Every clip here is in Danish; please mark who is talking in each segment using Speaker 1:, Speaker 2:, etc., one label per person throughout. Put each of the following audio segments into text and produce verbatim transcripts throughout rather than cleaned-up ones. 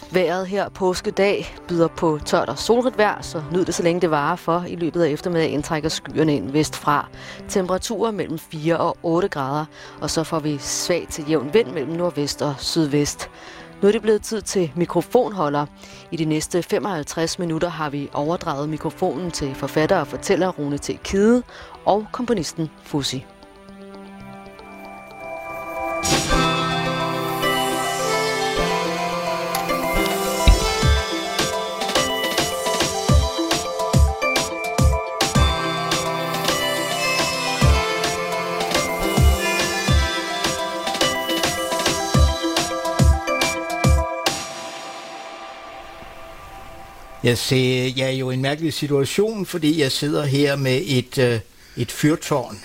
Speaker 1: Vejret her påskedag byder på tørt og solrigt vejr, så nyd det så længe det varer, for i løbet af eftermiddagen trækker skyerne ind vestfra. Temperaturer mellem fire og otte grader, og så får vi svag til jævn vind mellem nordvest og sydvest. Nu er det blevet tid til mikrofonholder. I de næste femoghalvtreds minutter har vi overdraget mikrofonen til forfatter og fortæller Rune T. Kide og komponisten Fuzzy.
Speaker 2: Jeg ser, jeg er jo i en mærkelig situation, fordi jeg sidder her med et, øh, et fyrtårn.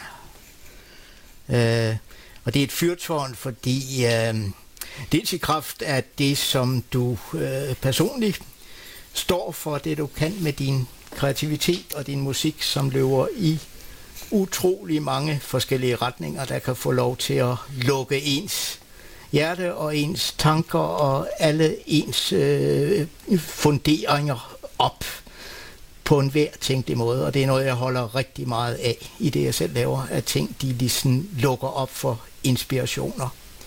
Speaker 2: Øh, og det er et fyrtårn, fordi øh, dels i kraft af det, som du øh, personligt står for, det du kan med din kreativitet og din musik, som løber i utrolig mange forskellige retninger, der kan få lov til at lukke ens hjerte og ens tanker og alle ens øh, funderinger op på en hver tænkelig måde. Og det er noget, jeg holder rigtig meget af i det, jeg selv laver, at ting, de ligesom lukker op for inspirationer.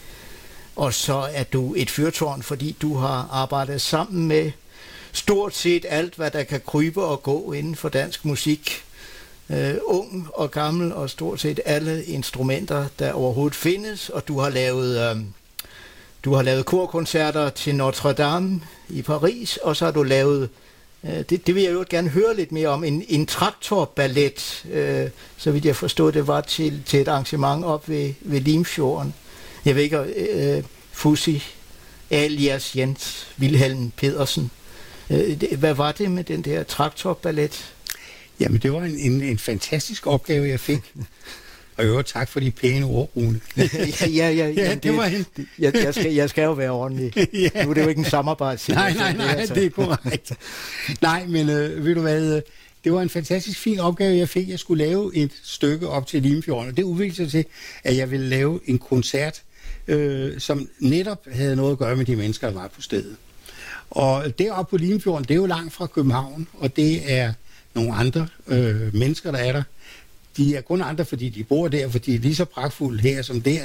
Speaker 2: Og så er du et fyrtårn, fordi du har arbejdet sammen med stort set alt, hvad der kan krybe og gå inden for dansk musik. Uh, ung og gammel, og stort set alle instrumenter, der overhovedet findes. Og du har lavet... Uh, Du har lavet korkoncerter til Notre Dame i Paris, og så har du lavet, øh, det, det vil jeg jo gerne høre lidt mere om, en, en traktorballet, øh, så vidt jeg forstod, det var til, til et arrangement op ved, ved Limfjorden. Jeg ved ikke, øh, Fuzzy, alias Jens Wilhelm Pedersen. Øh, det, hvad var det med den der traktorballet?
Speaker 3: Jamen, det var en, en, en fantastisk opgave, jeg fik. Og jo, tak for de pæne ord, Rune.
Speaker 2: ja, ja, ja,
Speaker 3: ja, det, det var en...
Speaker 2: jeg, jeg, skal, jeg skal jo være ordentlig. ja. Nu er det jo ikke en samarbejdssituation.
Speaker 3: Nej, nej, nej, altså. Det er korrekt. nej, men øh, ved du hvad, det var en fantastisk fin opgave, jeg fik. Jeg skulle lave et stykke op til Limfjorden, og det udviklede sig til, at jeg ville lave en koncert, øh, som netop havde noget at gøre med de mennesker, der var på stedet. Og deroppe på Limfjorden, det er jo langt fra København, og det er nogle andre øh, mennesker, der er der. De er kun andre, fordi de bor der, for de er lige så pragtfulde her som der.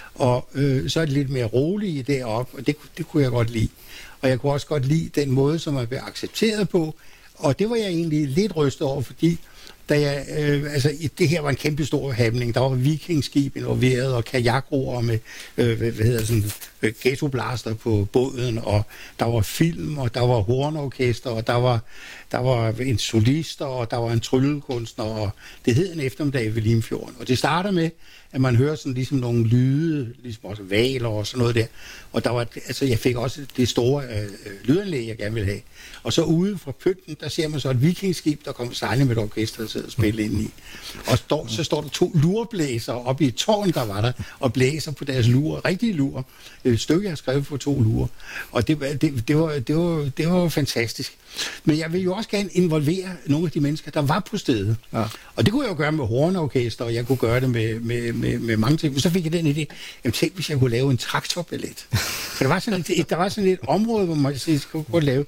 Speaker 3: Og øh, så er det lidt mere rolige deroppe, og det, det kunne jeg godt lide. Og jeg kunne også godt lide den måde, som man blev accepteret på. Og det var jeg egentlig lidt rystet over, fordi da jeg, øh, altså, det her var en kæmpe stor happening. Der var vikingskib involveret, og kajakroer med øh, hvad, hvad hedder sådan, øh, ghettoblaster på båden, og der var film, og der var hornorkester, og der var, der var en solist, og der var en tryllekunstner, og det hed en eftermiddag ved Limfjorden. Og det starter med, at man hører sådan ligesom nogle lyde, ligesom også valer og sådan noget der. Og der var, altså jeg fik også det store øh, lydanlæg, jeg gerne ville have. Og så ude fra pynten, der ser man så et vikingskib, der kommer sejlende med et orkester, der sidder og spiller ind i. Og står, så står der to lurblæsere oppe i et tårn, der var der, og blæser på deres lurer, rigtige lurer. Et stykke, jeg har skrevet på to lurer. Og det, det, det, var, det, var, det var fantastisk. Men jeg vil jo også gerne involvere nogle af de mennesker, der var på stedet. Ja. Og det kunne jeg jo gøre med hornorkester, og jeg kunne gøre det med, med, med, med mange ting. Men så fik jeg den idé, jamen tænk, hvis jeg kunne lave en traktorballet. For der var sådan et, der var sådan et område, hvor man kunne godt lave.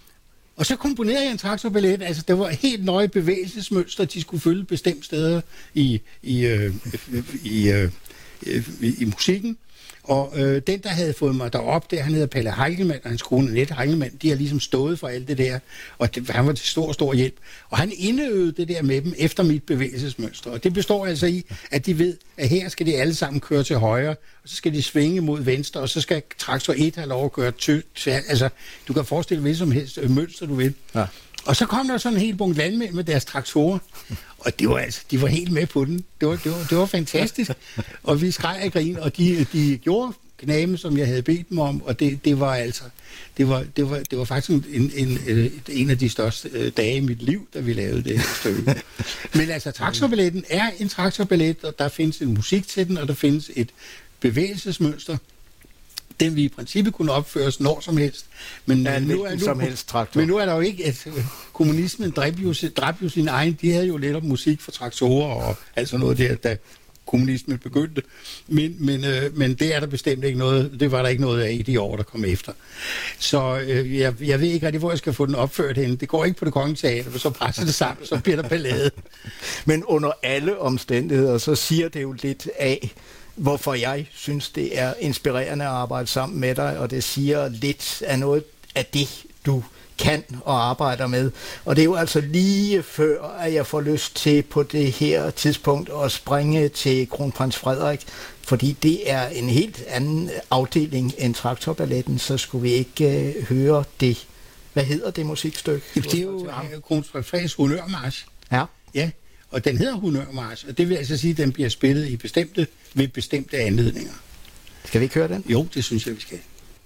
Speaker 3: Og så komponerede jeg en traktorballet. Altså, det var helt nøje bevægelsesmønster, de skulle følge bestemte steder i, i, øh, i, øh, i, i musikken. Og øh, den, der havde fået mig derop, der, han hedder Palle Heilmann, og hans kone Annette Heilmann, de har ligesom stået for alt det der, og det, han var til stor, stor hjælp. Og han indøvede det der med dem efter mit bevægelsesmønster. Og det består altså i, at de ved, at her skal de alle sammen køre til højre, og så skal de svinge mod venstre, og så skal traktor et have lov at køre til. Altså, du kan forestille hvad som helst mønster, du vil. Ja. Og så kom der sådan en hel bunke landmænd med deres traktorer, og det var altså, de var helt med på den. Det var, det var, det var fantastisk. Og vi skreg og grin, og de, de gjorde knamen, som jeg havde bedt dem om, og det, det var altså, det var, det var, det var faktisk en, en, en af de største dage i mit liv, da vi lavede det stykke. Men altså, traktorballetten er en traktorballet, og der findes en musik til den, og der findes et bevægelsesmønster, den vi i princippet kunne opføres når som helst. Men,
Speaker 2: ja,
Speaker 3: nu, er, nu,
Speaker 2: som helst traktor.
Speaker 3: Men nu er der jo ikke, at kommunismen dræbte jo, dræbte jo sin egen, de havde jo lidt om musik for traktorer og altså noget der, der kommunismen begyndte. Men, men, øh, men det er der bestemt ikke noget, det var der ikke noget af i de år, der kom efter. Så øh, jeg, jeg ved ikke rigtig, hvor jeg skal få den opført henne. Det går ikke på Det Kongelige Teater, så presser det sammen, så bliver der ballade.
Speaker 2: Men under alle omstændigheder, så siger det jo lidt af, hvorfor jeg synes, det er inspirerende at arbejde sammen med dig, og det siger lidt af noget af det, du kan og arbejder med. Og det er jo altså lige før, at jeg får lyst til på det her tidspunkt at springe til Kronprins Frederik, fordi det er en helt anden afdeling end Traktorballetten, så skulle vi ikke uh, høre det. Hvad hedder det musikstykke?
Speaker 3: Det er jo Kronprins Frederiks Honørmarch.
Speaker 2: Ja.
Speaker 3: Ja, og den hedder Honørmarch, og det vil altså sige, at den bliver spillet i bestemte, ved bestemte anledninger.
Speaker 2: Skal vi ikke høre den?
Speaker 3: Jo, det synes jeg, vi skal.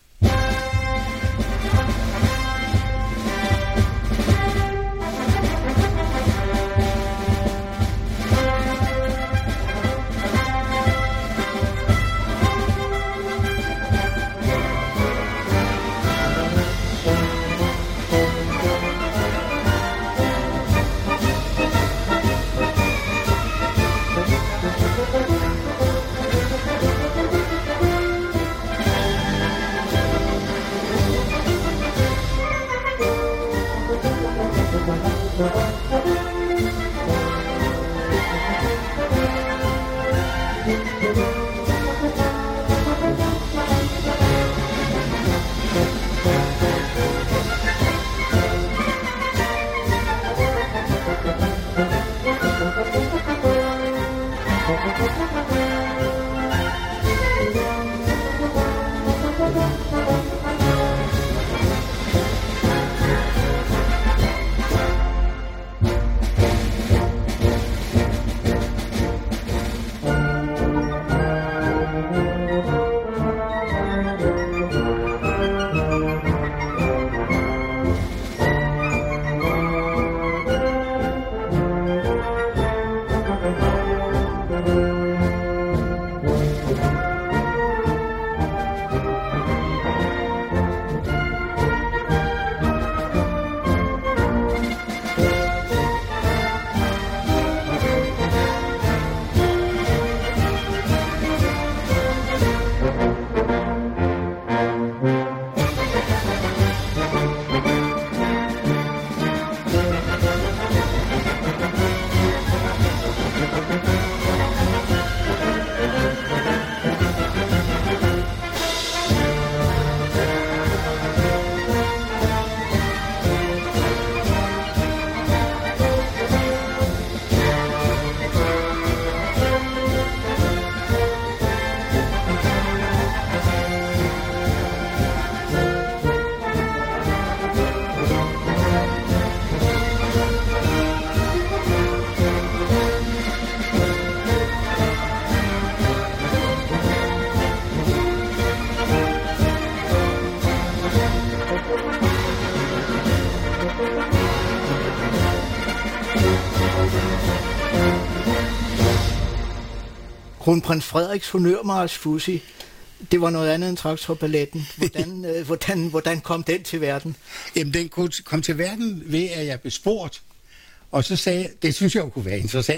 Speaker 2: Kronprins Frederiks Honørmarch, Fuzzy, det var noget andet end Traktorballetten. Hvordan, øh, hvordan, hvordan kom den til verden?
Speaker 3: Jamen, den kom til verden ved, at jeg blev spurgt. Og så sagde jeg, det synes jeg jo kunne være interessant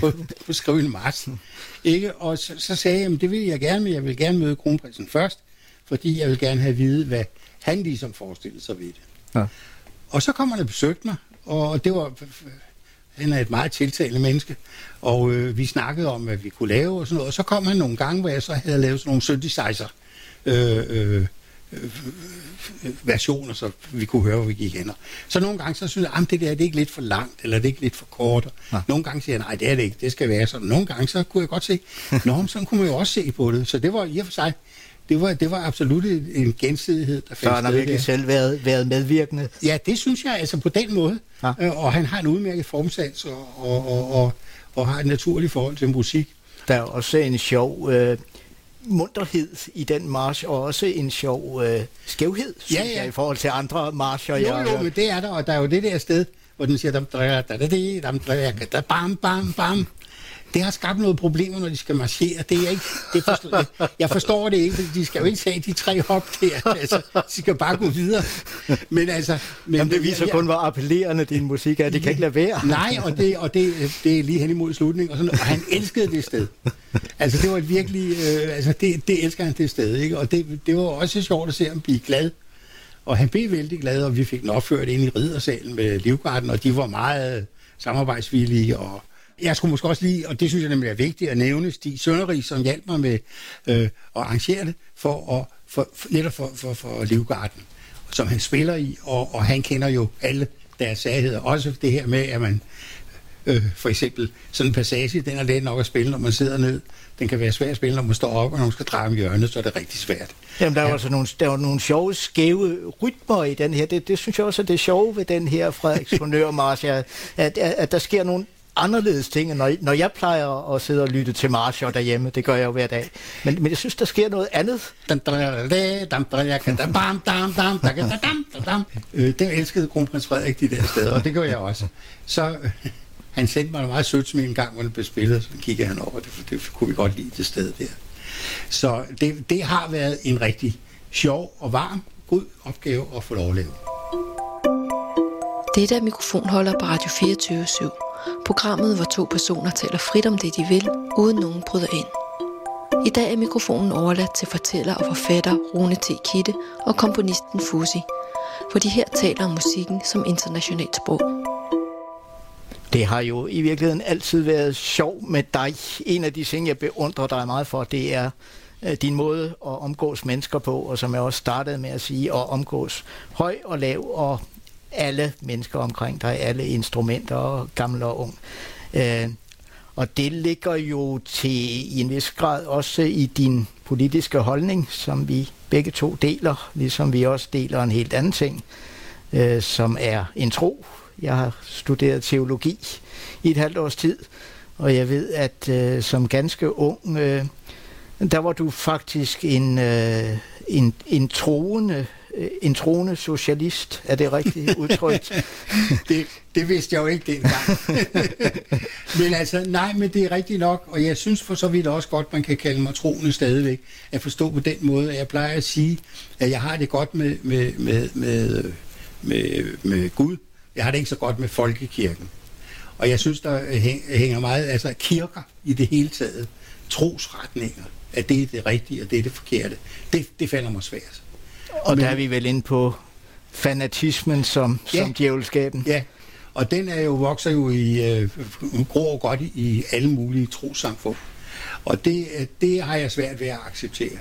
Speaker 3: at skrive en march. Ikke? Og så, så sagde jeg, jamen, det vil jeg gerne, men jeg vil gerne møde kronprinsen først, fordi jeg vil gerne have at vide, hvad han ligesom forestillede sig ved det. Ja. Og så kom han og besøgte mig, og det var... Han er et meget tiltalende menneske, og øh, vi snakkede om, hvad vi kunne lave og sådan noget. Og så kom han nogle gange, hvor jeg så havde lavet sådan nogle synthesizer øh, øh, øh, versioner, så vi kunne høre, hvor vi gik hen. Så nogle gange så synes jeg, at det der det er ikke lidt for langt, eller det er ikke lidt for kort. Ja. Nogle gange siger jeg, nej, det er det ikke, det skal være sådan. Nogle gange så kunne jeg godt se, nå, sådan kunne man jo også se på det. Så det var i og for sig, det var, det var absolut en gensidighed, der fandt sted.
Speaker 2: Så han har virkelig selv været, været medvirkende?
Speaker 3: Ja, det synes jeg, altså på den måde. Ja. Og han har en udmærket formsans og, og, og, og, og har et naturligt forhold til musik.
Speaker 2: Der er også en sjov øh, munterhed i den march, og også en sjov øh, skævhed, synes ja, ja. jeg, i forhold til andre marcher.
Speaker 3: Jo, jo, men det er der, og der er jo det der sted, hvor den siger, dam, dam, dam, dam, dam, bam, bam. det har skabt noget problemer, når de skal marchere. Det er ikke, det forstår, jeg, jeg forstår det ikke, de skal jo ikke tage de tre hop der. Altså, de skal bare gå videre. Men altså... Men,
Speaker 2: Jamen, det viser
Speaker 3: jeg,
Speaker 2: kun, hvor appellerende din musik er. Det kan ikke lade være.
Speaker 3: Nej, og det, og det, det er lige hen imod slutningen. Og, sådan, og han elskede det sted. Altså, det var et virkelig... Øh, altså, det, det elsker han det sted, ikke? Og det, det var også sjovt at se ham blive glad. Og han blev vældig glad, og vi fik den opført ind i Riddersalen med Livgarden, og de var meget samarbejdsvillige. Og jeg skulle måske også lige, og det synes jeg nemlig er vigtigt at nævne, Stig Sønderrig, som hjalp mig med øh, at arrangere det, for at, for, for, netop for, for, for Livgarden, som han spiller i, og, og han kender jo alle deres særheder. Også det her med, at man øh, for eksempel sådan en passage, den er let nok at spille, når man sidder ned. Den kan være svær at spille, når man står op, og når man skal dreje om hjørnet, så er det rigtig svært.
Speaker 2: Jamen, der er
Speaker 3: ja.
Speaker 2: altså nogle, der er nogle sjove, skæve rytmer i den her. Det, det synes jeg også er det sjove ved den her Frederiks Honnørmarch, at, at, at der sker nogle anderledes ting, når, når jeg plejer at sidde og lytte til marcher derhjemme. Det gør jeg jo hver dag. Men, men jeg synes, der sker noget andet.
Speaker 3: Den elskede kronprins Frederik de der steder, og det gør jeg også. Så... Han sendte mig meget sødt smil en gang, hvor den blev spillet, så kiggede han over det, for det kunne vi godt lide det sted der. Så det, det har været en rigtig sjov og varm, god opgave at få lov at lave.
Speaker 4: Dette er Mikrofonholder på Radio fireogtyve syv. Programmet, hvor to personer taler frit om det, de vil, uden nogen bryder ind. I dag er mikrofonen overladt til fortæller og forfatter Rune T. Kidde og komponisten Fuzzy, hvor de her taler om musikken som internationalt sprog.
Speaker 2: Det har jo i virkeligheden altid været sjov med dig. En af de ting, jeg beundrer dig meget for, det er øh, din måde at omgås mennesker på, og som jeg også startede med at sige, at omgås høj og lav, og alle mennesker omkring dig, alle instrumenter, og gamle og ung. Øh, og det ligger jo til i en vis grad også i din politiske holdning, som vi begge to deler, ligesom vi også deler en helt anden ting, øh, som er en tro. Jeg har studeret teologi i et halvt års tid, og jeg ved, at øh, som ganske ung, øh, der var du faktisk en, øh, en, en, troende, øh, en troende socialist. Er det rigtigt udtrykt?
Speaker 3: det, det vidste jeg jo ikke dengang. Men altså, nej, men det er rigtigt nok, og jeg synes for så vidt også godt, man kan kalde mig troende stadigvæk. At forstå på den måde, at jeg plejer at sige, at jeg har det godt med, med, med, med, med, med Gud. Jeg har det ikke så godt med folkekirken. Og jeg synes, der hænger meget, altså kirker i det hele taget, trosretninger, at det er det rigtige, og det er det forkerte. Det, det falder mig svært.
Speaker 2: Og Men, der er vi vel inde på fanatismen som, ja, som djævelskaben.
Speaker 3: Ja, og den er jo, vokser jo i, øh, gror godt i, i alle mulige trossamfund. Og det, det har jeg svært ved at acceptere.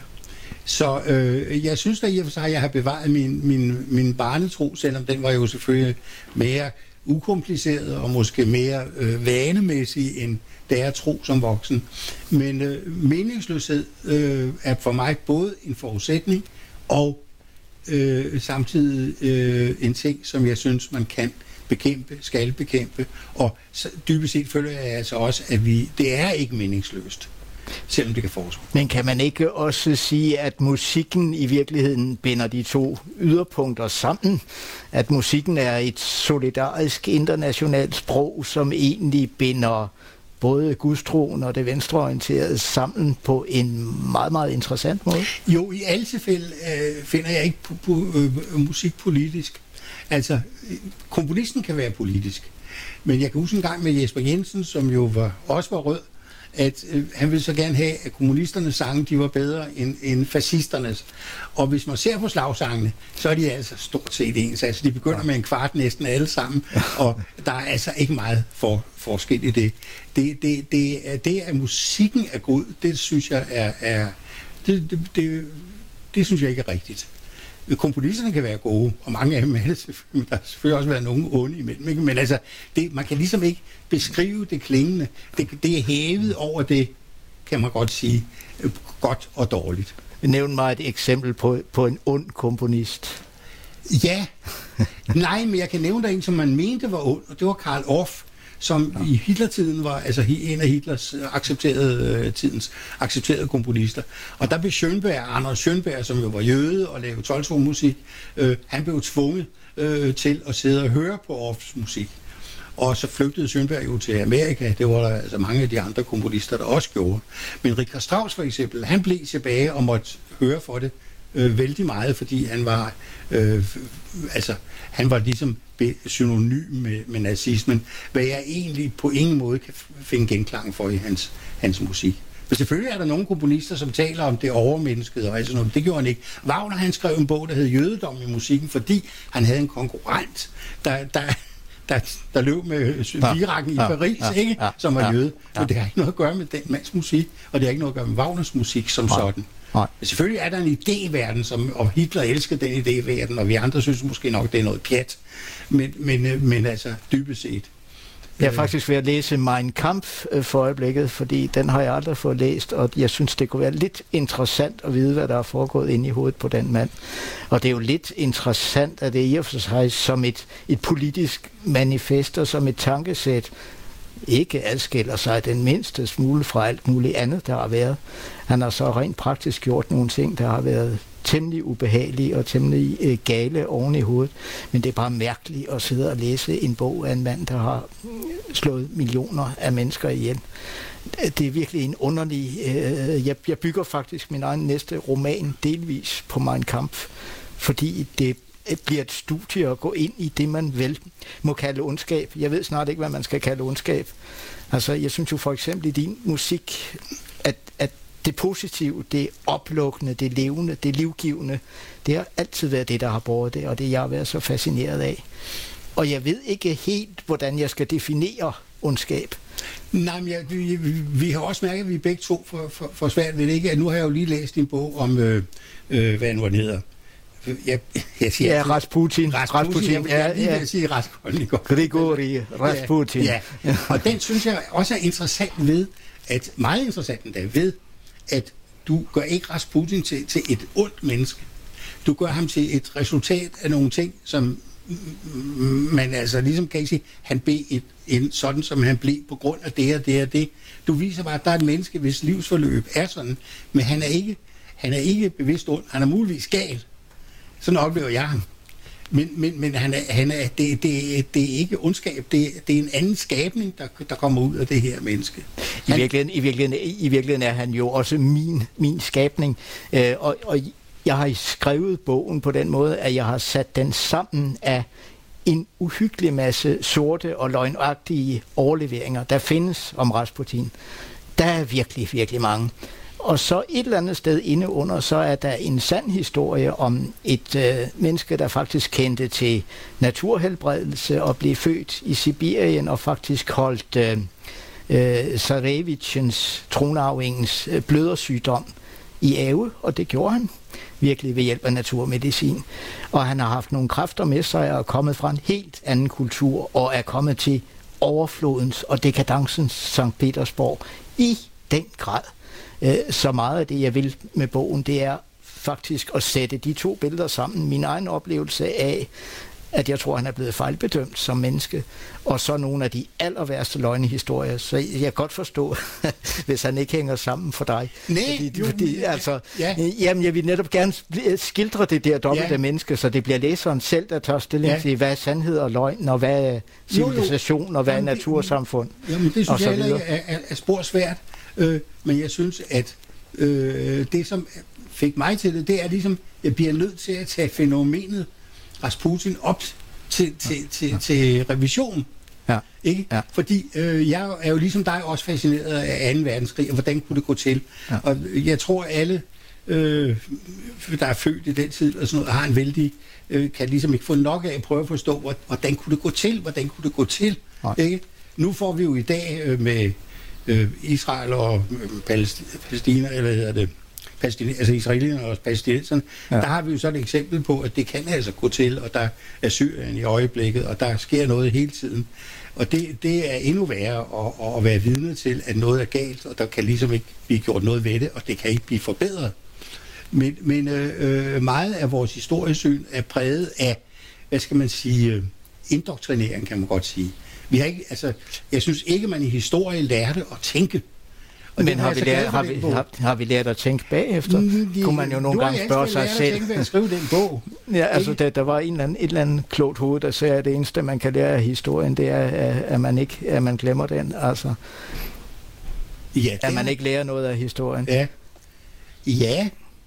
Speaker 3: Så øh, jeg synes da i og for sig, at jeg har bevaret min, min, min barnetro, selvom den var jo selvfølgelig mere ukompliceret og måske mere øh, vanemæssig, end da jeg tro som voksen. Men øh, meningsløshed øh, er for mig både en forudsætning og øh, samtidig øh, en ting, som jeg synes, man kan bekæmpe, skal bekæmpe. Og så, dybest set føler jeg altså også, at vi, det er ikke meningsløst, selvom det kan foreslå.
Speaker 2: Men kan man ikke også sige, at musikken i virkeligheden binder de to yderpunkter sammen? At musikken er et solidarisk internationalt sprog, som egentlig binder både gudstroen og det venstreorienterede sammen på en meget, meget interessant måde?
Speaker 3: Jo, i alle tilfælde øh, finder jeg ikke pu- pu- øh, musik politisk. Altså, komponisten kan være politisk. Men jeg kan huske en gang med Jesper Jensen, som jo var, også var rød, at øh, han ville så gerne have, at kommunisternes sange, de var bedre end, end fascisternes. Og hvis man ser på slagsangene, så er de altså stort set ens. Altså, de begynder med en kvart næsten alle sammen, og der er altså ikke meget for, forskel i det. Det, det, det, er, det at musikken er god, det synes jeg er, er det, det, det, det synes jeg ikke er rigtigt. Komponisterne kan være gode, og mange af dem er det selvfølgelig, der har selvfølgelig også været nogle onde imellem, ikke? Men altså, det, man kan ligesom ikke beskrive det klingende. Det, det er hævet over det, kan man godt sige, godt og dårligt.
Speaker 2: Nævn mig et eksempel på, på en ond komponist.
Speaker 3: Ja, nej, men jeg kan nævne der en, som man mente var ond, og det var Karl Orff, som ja. i Hitlertiden var altså en af Hitlers accepterede uh, tidens accepterede komponister. Og der blev Schönberg, Anders Schönberg, som jo var jøde og lavede tolv-tone musik, uh, han blev tvunget uh, til at sidde og høre på Orffs musik. Og så flygtede Schönberg jo til Amerika. Det var der altså mange af de andre komponister, der også gjorde. Men Richard Strauss for eksempel, han blev tilbage og måtte høre for det øh, vældig meget, fordi han var øh, altså han var ligesom synonym med, med nazismen, hvad jeg egentlig på ingen måde kan finde genklang for i hans, hans musik. Men selvfølgelig er der nogle komponister, som taler om det overmenneskede og sådan noget. Det gjorde han ikke. Wagner, han skrev en bog, der hed Jødedom i musikken, fordi han havde en konkurrent, der, der, der, der løb med virakken ja, i Paris, ja, ikke? Ja, som var ja, jøde. Ja. Og det har ikke noget at gøre med den mands musik, og det har ikke noget at gøre med Wagners musik som ja. sådan. Nej. Men selvfølgelig er der en idéverden, som, og Hitler elsker den idéverden, og vi andre synes måske nok, det er noget pjat. Men, men, men altså, dybest set.
Speaker 2: Jeg er faktisk ved at læse Mein Kampf for øjeblikket, fordi den har jeg aldrig fået læst, og jeg synes, det kunne være lidt interessant at vide, hvad der er foregået inde i hovedet på den mand. Og det er jo lidt interessant, at det i og for sig som et, et politisk manifest og som et tankesæt ikke adskiller sig den mindste smule fra alt muligt andet, der har været. Han har så rent praktisk gjort nogle ting, der har været temmelig ubehagelige og temmelig øh, gale oven i hovedet. Men det er bare mærkeligt at sidde og læse en bog af en mand, der har slået millioner af mennesker ihjel. Det er virkelig en underlig... Øh, jeg, jeg bygger faktisk min egen næste roman delvis på Mein Kampf, fordi det bliver et studie at gå ind i det, man vel må kalde ondskab. Jeg ved snart ikke, hvad man skal kalde ondskab. Altså, jeg synes jo for eksempel i din musik, at, at det positive, det oplukkende, det levende, det livgivende, det har altid været det, der har båret det, og det jeg har været så fascineret af. Og jeg ved ikke helt, hvordan jeg skal definere ondskab.
Speaker 3: Nej, men jeg, vi, vi har også mærket, at vi begge to for, for, for svært ved det, ikke? Nu har jeg jo lige læst en bog om, øh, øh, hvad nu den hedder. Jeg, jeg siger,
Speaker 2: ja, Rasputin.
Speaker 3: Rasputin, Rasputin. Jeg, jeg, jeg,
Speaker 2: ja,
Speaker 3: jeg vil sige Raskolnikov.
Speaker 2: Grigori Rasputin.
Speaker 3: Ja, ja. Og den synes jeg også er interessant ved, at meget interessant endda ved, at du gør ikke Rasputin til, til et ondt menneske. Du gør ham til et resultat af nogle ting, som man altså ligesom kan ikke sige, han blev et, en, sådan, som han blev på grund af det og det og det. Du viser bare, at der er et menneske, hvis livsforløb er sådan, men han er ikke, han er ikke bevidst ond. Han er muligvis gal. Sådan oplever jeg ham. Men, men, men han er, han er, det, det, det er ikke ondskab, det, det er en anden skabning, der, der kommer ud af det her menneske.
Speaker 2: Han, I, virkeligheden, i, virkeligheden, I virkeligheden er han jo også min, min skabning, øh, og, og jeg har skrevet bogen på den måde, at jeg har sat den sammen af en uhyggelig masse sorte og løgnagtige overleveringer, der findes om Rasputin. Der er virkelig, virkelig mange. Og så et eller andet sted inde under, så er der en sand historie om et øh, menneske, der faktisk kendte til naturhelbredelse og blev født i Sibirien og faktisk holdt øh, øh, Zarevitchens, tronarvingens, øh, blødersygdom i ave, og det gjorde han virkelig ved hjælp af naturmedicin. Og han har haft nogle kræfter med sig og er kommet fra en helt anden kultur og er kommet til overflodens og dekadencens Sankt Petersborg i den grad. Så meget af det, jeg vil med bogen, det er faktisk at sætte de to billeder sammen. Min egen oplevelse af, at jeg tror, han er blevet fejlbedømt som menneske, og så nogle af de aller værste løgnehistorier. Så jeg kan godt forstå, hvis han ikke hænger sammen for dig.
Speaker 3: Nej,
Speaker 2: fordi,
Speaker 3: jo,
Speaker 2: fordi, altså,
Speaker 3: ja.
Speaker 2: Jamen, jeg vil netop gerne skildre det der dobbelte ja. menneske, så det bliver læseren selv, der tager stilling ja. til, hvad er sandhed og løgn, og hvad er civilisation, jo, jo. og hvad er natursamfund.
Speaker 3: Jamen, det synes jeg heller er, er, er spor svært. Øh, men jeg synes, at øh, det, som fik mig til det, det er ligesom, jeg bliver nødt til at tage fænomenet Rasputin op til, til, til, ja. til revision.
Speaker 2: Ja.
Speaker 3: Ikke? Ja. Fordi øh, jeg er jo ligesom dig også fascineret af anden verdenskrig, og hvordan kunne det gå til? Ja. Og jeg tror, alle, øh, der er født i den tid, og sådan noget, har en vældig, øh, kan ligesom ikke få nok af at prøve at forstå, hvordan kunne det gå til? Hvordan kunne det gå til? Ja. Ikke? Nu får vi jo i dag øh, med Israel og Palæstina, eller hedder det, Palæstina, altså israelierne og palæstinenserne, ja. Der har vi jo så et eksempel på, at det kan altså gå til, og der er Syrien i øjeblikket, og der sker noget hele tiden. Og det, det er endnu værre at, at være vidne til, at noget er galt, og der kan ligesom ikke blive gjort noget ved det, og det kan ikke blive forbedret. Men, men øh, meget af vores historiesyn er præget af, hvad skal man sige, indoktrinering, kan man godt sige. Vi har ikke, altså, jeg synes ikke, man i historie lærte at tænke.
Speaker 2: Og men har vi, lært, har, vi, har, har vi lært at tænke bagefter? Mm, de, Kunne man jo nogle gange spørge sig selv.
Speaker 3: Tænke, at skrive den bog.
Speaker 2: Ja, altså der, der var en eller anden, et eller andet klogt hoved, der sagde, at det eneste, man kan lære af historien, det er, at man ikke, at man glemmer den. Altså, ja, at man ikke lærer noget af historien.
Speaker 3: Ja, ja.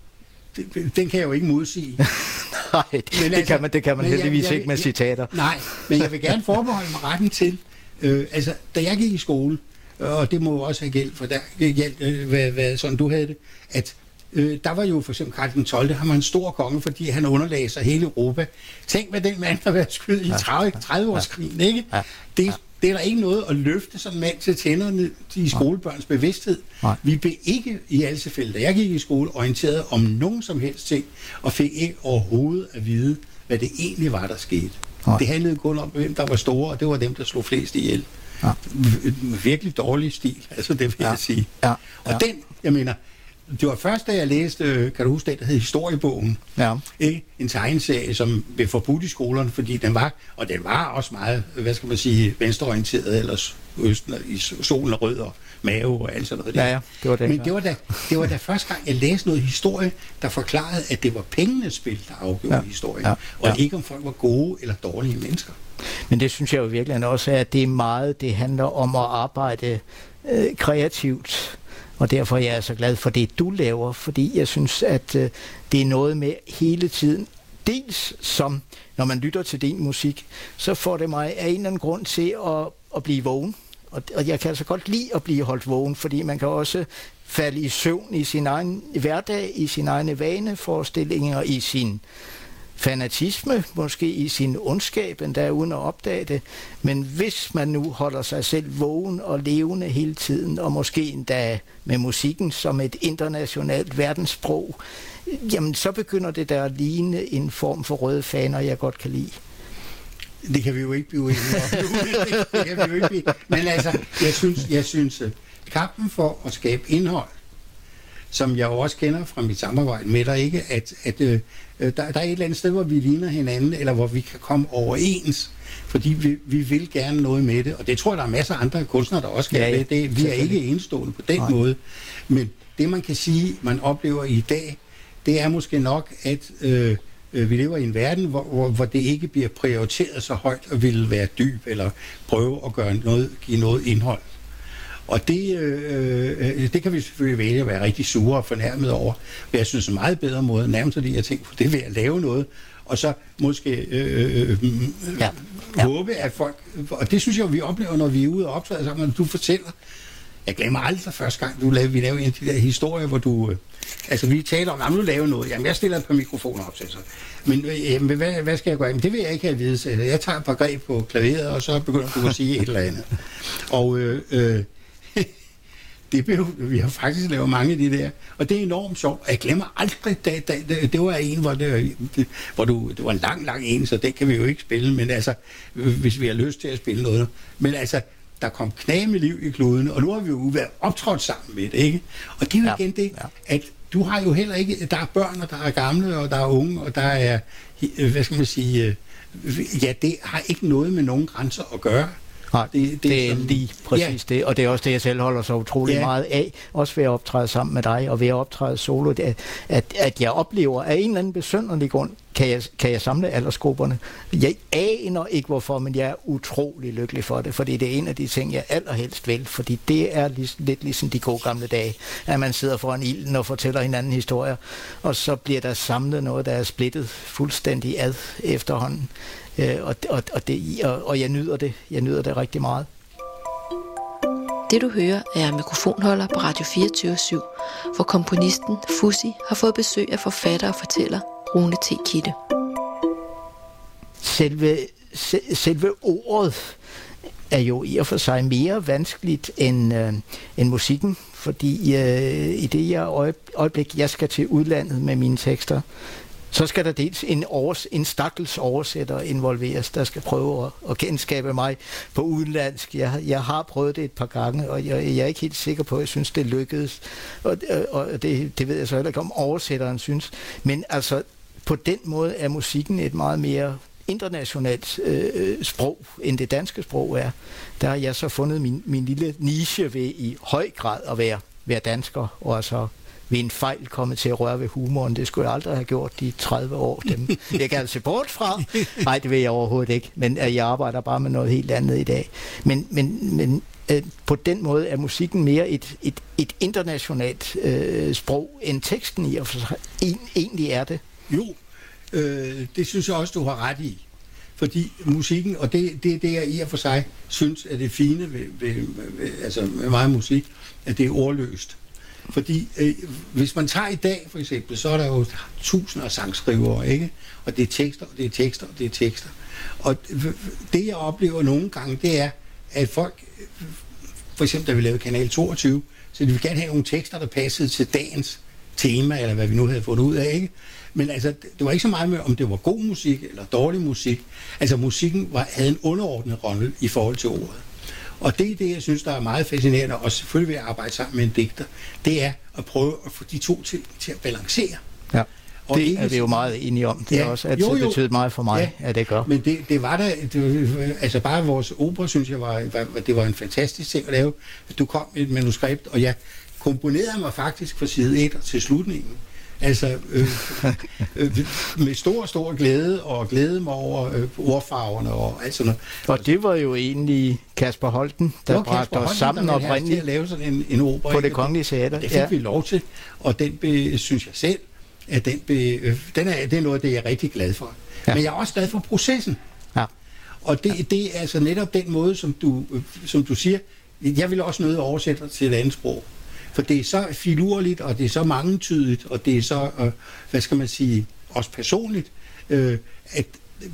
Speaker 3: Den kan jeg jo ikke modsige.
Speaker 2: Nej, det, det, altså, kan man, det kan man heldigvis jeg, jeg, ikke med
Speaker 3: jeg,
Speaker 2: citater.
Speaker 3: Nej, men jeg vil gerne forbeholde mig retten til, øh, altså da jeg gik i skole, og det må også have gældt, for der gældt, øh, hvad, hvad sådan du havde det, at øh, der var jo for eksempel Karl den tolvte, han var en stor konge, fordi han underlagde sig hele Europa. Tænk, hvad den mand har været skyld i tredive års krigen, ikke?
Speaker 2: Ja.
Speaker 3: Det, det er der ikke noget at løfte sådan en mand til tænderne i skolebørns bevidsthed. Nej. Vi blev ikke i alle tilfælde, da jeg gik i skole, orienteret om nogen som helst ting, og fik ikke overhovedet at vide, hvad det egentlig var, der skete. Nej. Det handlede kun om, hvem der var store, og det var dem, der slog flest ihjel. Ja. Virkelig dårlig stil, altså det vil ja. jeg sige. Ja. Ja. Og den, jeg mener, det var først, da jeg læste, kan du huske det, der hed Historiebogen. Ja. Ikke? En tegneserie, som blev forbudt i skolerne, fordi den var, og den var også meget, hvad skal man sige, venstreorienteret, eller østen, i solen og rød og mave og alt sådan noget.
Speaker 2: Ja, ja, det var det.
Speaker 3: Men det var, da, det var da første gang, jeg læste noget historie, der forklarede, at det var pengenes spil, der afgjorde ja. historien, ja. og ja. ikke om folk var gode eller dårlige mennesker.
Speaker 2: Men det synes jeg jo virkelig også, at det er meget, det handler om at arbejde øh, kreativt. Og derfor er jeg så glad for det, du laver, fordi jeg synes, at øh, det er noget med hele tiden. Dels som, når man lytter til din musik, så får det mig af en eller anden grund til at, at blive vågen. Og, og jeg kan altså godt lide at blive holdt vågen, fordi man kan også falde i søvn i sin egen hverdag, i sine egne vaneforestillinger, i sin fanatisme, måske i sin ondskab, endda uden at opdage det. Men hvis man nu holder sig selv vågen og levende hele tiden, og måske endda med musikken som et internationalt verdenssprog, jamen så begynder det der at ligne en form for røde faner, jeg godt kan lide.
Speaker 3: Det kan vi jo ikke blive enige om. Det kan vi jo ikke blive. Men altså, jeg synes, jeg synes, kampen for at skabe indhold, som jeg jo også kender fra mit samarbejde med dig, ikke, at, at øh, der, der er et eller andet sted, hvor vi ligner hinanden, eller hvor vi kan komme overens, fordi vi, vi vil gerne noget med det, og det tror jeg, der er masser af andre kunstnere, der også kan ja, ja. det. Vi er ikke enestående på den Nej. måde, men det man kan sige, man oplever i dag, det er måske nok, at øh, vi lever i en verden, hvor, hvor, hvor det ikke bliver prioriteret så højt at ville være dyb, eller prøve at gøre noget, give noget indhold. Og det, øh, det kan vi selvfølgelig vælge at være rigtig sure og fornærmet over. Men jeg synes, en meget bedre måde, nærmest fordi jeg tænker på det ved at lave noget, og så måske øh, øh, ja. Ja. håbe, at folk... Og det synes jeg, vi oplever, når vi er ude og optræde sammen, du fortæller. Jeg glemmer aldrig første gang, du lavede, vi lavede en af de der historier, hvor du... Øh, altså, vi taler om, at nu laver noget. Jamen, jeg stiller et par mikrofoner op til sig. Men øh, hvad, hvad skal jeg gøre? Jamen, det vil jeg ikke have at vide. Så jeg tager et par greb på klaveret, og så begynder du at sige et eller andet. Og... Øh, øh, Det blev, vi har faktisk lavet mange af de der, og det er enormt sjovt. Jeg glemmer aldrig, da, da, da, det var en, hvor, det, hvor du, det var en lang, lang en, så det kan vi jo ikke spille, men altså, hvis vi har lyst til at spille noget. Men altså, der kom knagende liv i kluden, og nu har vi jo været optrådt sammen med det, ikke? Og det er jo igen det, at du har jo heller ikke, der er børn, og der er gamle, og der er unge, og der er, hvad skal man sige, ja, det har ikke noget med nogen grænser at gøre.
Speaker 2: Nej, det, det, det er sådan, lige præcis ja. det, og det er også det, jeg selv holder så utrolig ja. meget af, også ved at optræde sammen med dig, og ved at optræde solo, at, at, at jeg oplever, at en eller anden besynderlig grund, kan jeg, kan jeg samle aldersgrupperne. Jeg aner ikke hvorfor, men jeg er utrolig lykkelig for det, fordi det er en af de ting, jeg allerhelst vil, fordi det er lig, lidt ligesom de gode gamle dage, at man sidder foran ilden og fortæller hinanden historier, og så bliver der samlet noget, der er splittet fuldstændig ad efterhånden. Øh, og, og, og, det, og, og jeg nyder det. Jeg nyder det rigtig meget.
Speaker 4: Det du hører er mikrofonholder på Radio fireogtyve syv, hvor komponisten Fuzzy har fået besøg af forfatter og fortæller Rune T. Kidde.
Speaker 2: Selve, se, selve ordet er jo i og for sig mere vanskeligt end, øh, end musikken, fordi øh, i det jeg øjeblik, jeg skal til udlandet med mine tekster, så skal der dels en, overs, en stakkels oversætter involveres, der skal prøve at, at genskabe mig på udenlandsk. Jeg, jeg har prøvet det et par gange, og jeg, jeg er ikke helt sikker på, at jeg synes, det lykkedes. Og, og det, det ved jeg så heller ikke, om oversætteren synes. Men altså, på den måde er musikken et meget mere internationalt øh, sprog, end det danske sprog er. Der har jeg så fundet min, min lille niche ved i høj grad at være være dansker, og så ved en fejl kommet til at røre ved humoren. Det skulle jeg aldrig have gjort de tredive år. Dem jeg kan se bort fra. Nej, det vil jeg overhovedet ikke. Men jeg arbejder bare med noget helt andet i dag. Men, men, men øh, på den måde er musikken mere et, et, et internationalt øh, sprog, end teksten i og for sig egentlig er det.
Speaker 3: Jo, øh, det synes jeg også, du har ret i. Fordi musikken, og det er det, det, jeg i og for sig synes er det fine ved, ved, ved, altså med meget musik, at det er ordløst. Fordi øh, hvis man tager i dag for eksempel, så er der jo tusinder af sangskrivere, ikke? Og det er tekster, og det er tekster, og det er tekster. Og det jeg oplever nogle gange, det er, at folk, for eksempel da vi lavede Kanal toogtyve, så de vil gerne have nogle tekster, der passede til dagens tema, eller hvad vi nu havde fået ud af, ikke? Men altså, det var ikke så meget med, om det var god musik eller dårlig musik. Altså, musikken var, havde en underordnet rolle i forhold til ordet. Og det er det, jeg synes, der er meget fascinerende, og selvfølgelig vil jeg arbejde sammen med en digter, det er at prøve at få de to ting til at balancere.
Speaker 2: Ja,
Speaker 3: og
Speaker 2: det er vi jo meget enige om. Det
Speaker 3: ja,
Speaker 2: har også altid jo, jo. betydet meget for mig, ja, at det gør.
Speaker 3: Men det, det var da, det, altså bare vores opera, synes jeg, var, var, det var en fantastisk ting at lave. Du kom med et manuskript, og jeg komponerede mig faktisk fra side et til slutningen. Altså øh, øh, med stor, stor glæde, og glæde mig over øh, ordfarverne og alt sådan noget.
Speaker 2: Og det var jo egentlig Kasper Holten, der bragte os sammen oprindeligt
Speaker 3: at lave sådan en, en opera
Speaker 2: på Det Kongelige Teater.
Speaker 3: Det fik ja. vi lov til, og den be, synes jeg selv, at den, be, øh, den er, det er noget, det jeg er rigtig glad for. Ja. Men jeg er også glad for processen.
Speaker 2: Ja.
Speaker 3: Og det, ja. det er altså netop den måde, som du, øh, som du siger, jeg vil også nødt at oversætte til et andet sprog. For det er så filurligt, og det er så mangetydigt, og det er så, øh, hvad skal man sige, også personligt, øh, at...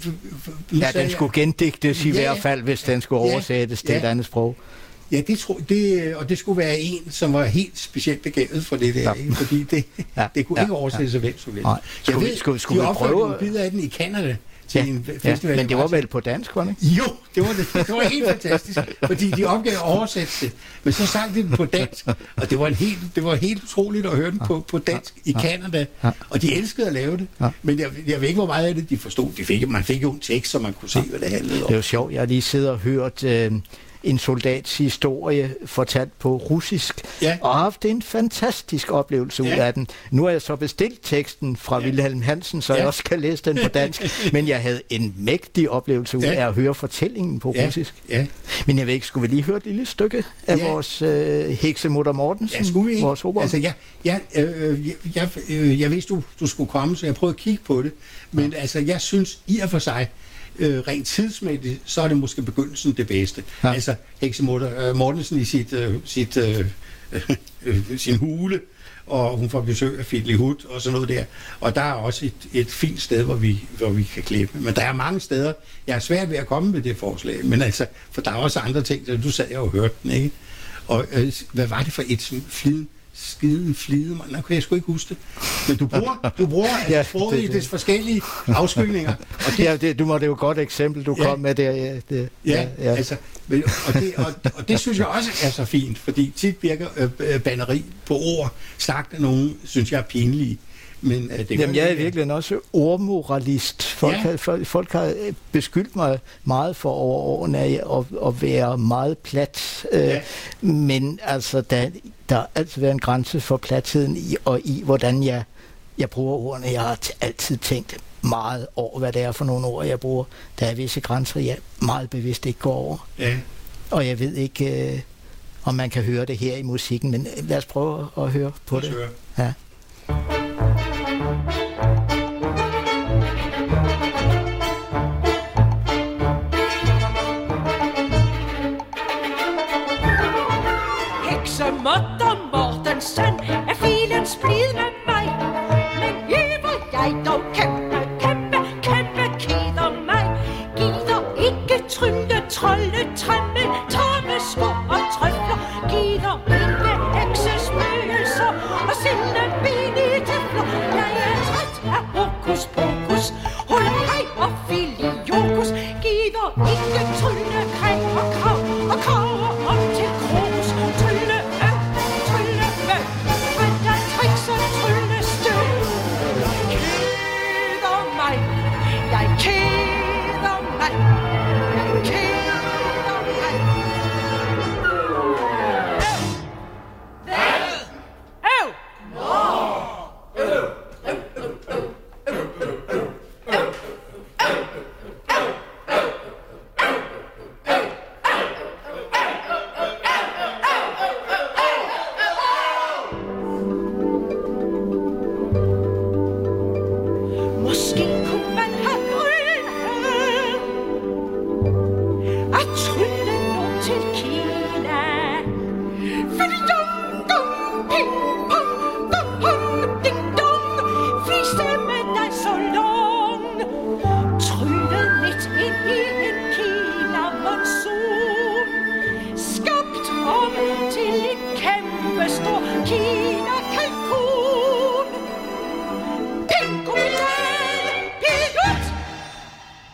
Speaker 2: Ja, den skulle gendigtes i ja, hvert fald, hvis den skulle oversættes ja, til ja. et andet sprog.
Speaker 3: Ja, det tror det, og det skulle være en, som var helt specielt begavet for det der, ja. ikke? Fordi det, ja. det kunne ja. ikke oversættes ja. hvem som helst.
Speaker 2: Skulle
Speaker 3: jeg
Speaker 2: vi,
Speaker 3: ved,
Speaker 2: skulle, skulle
Speaker 3: de
Speaker 2: vi prøve...
Speaker 3: en bid af den i Canada.
Speaker 2: Ja, ja, men det var vel på dansk, var det ikke?
Speaker 3: Jo, det var, det. Det var helt fantastisk, fordi de opgav at oversætte det, men så sang de den på dansk, og det var, en helt, det var helt utroligt at høre den på, på dansk i Canada, og de elskede at lave det, men jeg, jeg ved ikke, hvor meget af det de forstod. De fik, man fik jo en tekst, så man kunne se, hvad det handlede om.
Speaker 2: Det er jo sjovt, jeg har lige siddet og hørt... Øh, en soldats historie fortalt på russisk, ja. og har haft en fantastisk oplevelse ja. ud af den. Nu har jeg så bestilt teksten fra ja. Wilhelm Hansen, så ja. jeg også kan læse den på dansk, men jeg havde en mægtig oplevelse ud ja. af at høre fortællingen på
Speaker 3: ja.
Speaker 2: russisk.
Speaker 3: Ja.
Speaker 2: Men jeg ved ikke, skulle vi lige høre et lille stykke af ja. vores øh, heksemutter Mortensen?
Speaker 3: Ja, skulle vi ikke?
Speaker 2: Vores opera?
Speaker 3: Altså, ja, ja, øh, jeg, jeg, øh, jeg vidste, du, du skulle komme, så jeg prøvede at kigge på det, men ja. altså, jeg synes i og for sig, Øh, rent tidsmæssigt, så er det måske begyndelsen det bedste. Ja. Altså Heksemutter øh, Mortensen i sit, øh, sit, øh, øh, sin hule, og hun får besøg af Fiddly Hood og sådan noget der. Og der er også et, et fint sted, hvor vi, hvor vi kan klippe. Men der er mange steder, jeg er svært ved at komme med det forslag, men altså, for der er også andre ting, så du sad jo og hørte den, ikke? Og øh, hvad var det for et fliden? Skiden flide, man. Der kan jeg sgu ikke huske det. Men du bruger, du bruger altså ja, sproget det, det. i dets forskellige afskygninger.
Speaker 2: Og det, ja, det, du må det jo et godt eksempel, du ja, kom med der. Ja, det,
Speaker 3: ja, ja. Altså, og, det, og, og det synes jeg også er så fint, fordi tit virker øh, banneri på ord, sagt af nogen, synes jeg er pinlige. Men, øh, det
Speaker 2: Jamen, jeg er virkelig også ordmoralist. Folk, ja. har, folk, folk har beskyldt mig meget for over årene at, at være meget plat. Ja. Øh, men altså, der, der har altid været en grænse for platheden i, og i, hvordan jeg, jeg bruger ordene. Jeg har altid tænkt meget over, hvad det er for nogle ord, jeg bruger. Der er visse grænser, jeg meget bevidst ikke går over. Ja. Og jeg ved ikke, øh, om man kan høre det her i musikken, men lad os prøve at høre på det.
Speaker 3: Høre.
Speaker 2: Ja.
Speaker 5: Heksemutter Mortensen er filens blid med mig, men hiver jeg dog kæmpe, kæmpe, kæmpe keder mig. Gider ikke trylle, trolde, træmme, tomme små og trøfler. Gider ikke heksespøgelser og sinde ben i tæfler. Jeg er træt af hokus pokus, hul hej og filiokus. Gider ikke trylle, kræm og krav og kraver op til krokus. Trylle øv, trylle møg, rent af tricks og trylle støv. Jeg keder mig, jeg keder mig, jeg keder mig. Øv, hvad?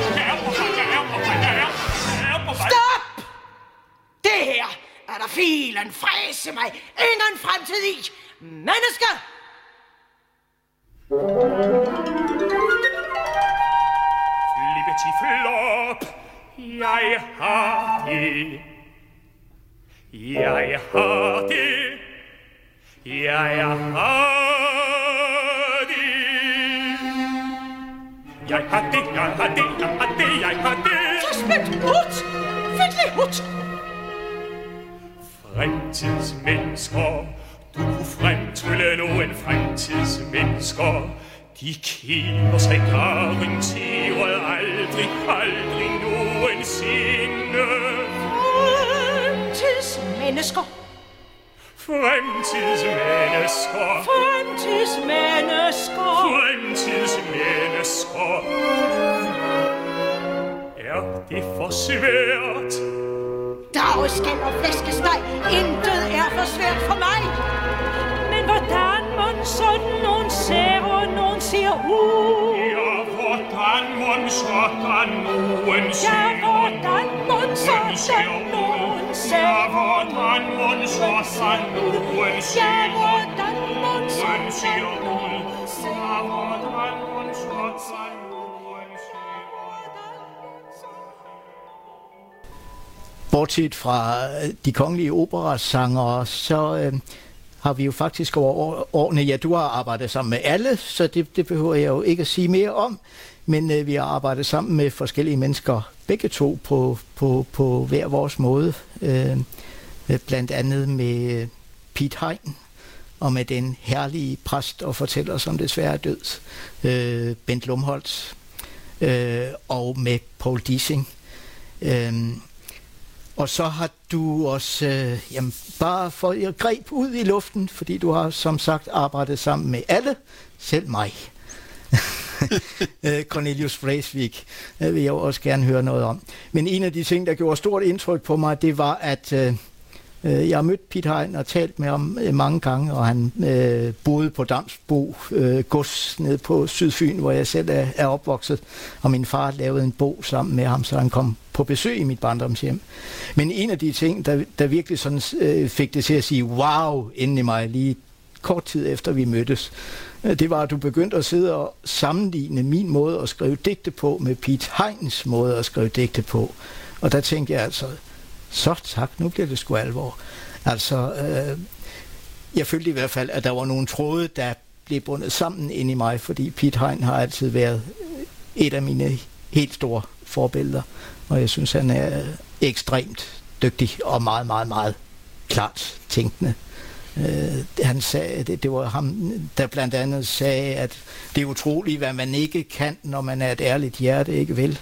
Speaker 5: Stop! Det her er der filen fræse mig. Ingen fremtid i. Mennesker!
Speaker 6: Flippeti flop, jeg har det. Jeg har det. Jeg har det. Jeg har det, jeg har det, jeg har det, jeg har det.
Speaker 5: Så spændt hut! Fiddelig hut!
Speaker 6: Fremtidsmennesker, du kunne fremtrylle nogen fremtidsmennesker. De keder sig garanteret aldrig, aldrig nogensinde.
Speaker 5: Fremtidsmennesker!
Speaker 6: Fremtidsmennesker,
Speaker 5: Fremtidsmennesker!
Speaker 6: fremtidsmennesker. Er det for svært?
Speaker 5: Dagskæld og flæskesteg, intet er for svært for mig. Men hvordan man sådan nogen ser, og nogen ser ud?
Speaker 6: Ja, hvordan man sådan nogen ser?
Speaker 5: Ja, hvordan man sådan nogen ser?
Speaker 6: Ja, hvordan man sådan nogen ser?
Speaker 5: Ja, hvordan man
Speaker 6: Nogen ser
Speaker 5: sådan
Speaker 6: ud.
Speaker 5: nogen ser?
Speaker 6: Ja, hvordan man sådan nogen ser?
Speaker 2: Bortset fra de kongelige operasangere, så øh, har vi jo faktisk over årene, ja, du har arbejdet sammen med alle, så det, det behøver jeg jo ikke at sige mere om, men øh, vi har arbejdet sammen med forskellige mennesker, begge to på, på, på hver vores måde, øh, blandt andet med Piet Hein, og med den herlige præst og fortæller, som desværre er død, øh, Bent Lumholt, øh, og med Paul Dissing. Øh, Og så har du også, øh, jamen, bare for at greb ud i luften, fordi du har som sagt arbejdet sammen med alle, selv mig. Cornelius Vreeswijk øh, vil jeg også gerne høre noget om. Men en af de ting, der gjorde stort indtryk på mig, det var, at øh, jeg har mødt Piet Hein og talt med ham øh, mange gange, og han øh, boede på Damsbo øh, gods nede på Sydfyn, hvor jeg selv er, er opvokset, og min far lavede en bog sammen med ham, så han kom på besøg i mit barndomshjem. Men en af de ting, der, der virkelig sådan, øh, fik det til at sige wow inden i mig, lige kort tid efter vi mødtes, øh, det var, at du begyndte at sidde og sammenligne min måde at skrive digte på med Piet Heins måde at skrive digte på. Og der tænkte jeg altså, så tak, nu bliver det sgu alvor. Altså, øh, jeg følte i hvert fald, at der var nogle tråde, der blev bundet sammen ind i mig, fordi Piet Hein har altid været et af mine helt store forbilleder, og jeg synes, han er ekstremt dygtig og meget, meget, meget klart tænkende. Øh, han sagde, det, det var ham, der blandt andet sagde, at det er utroligt, hvad man ikke kan, når man er et ærligt hjerte, ikke vel?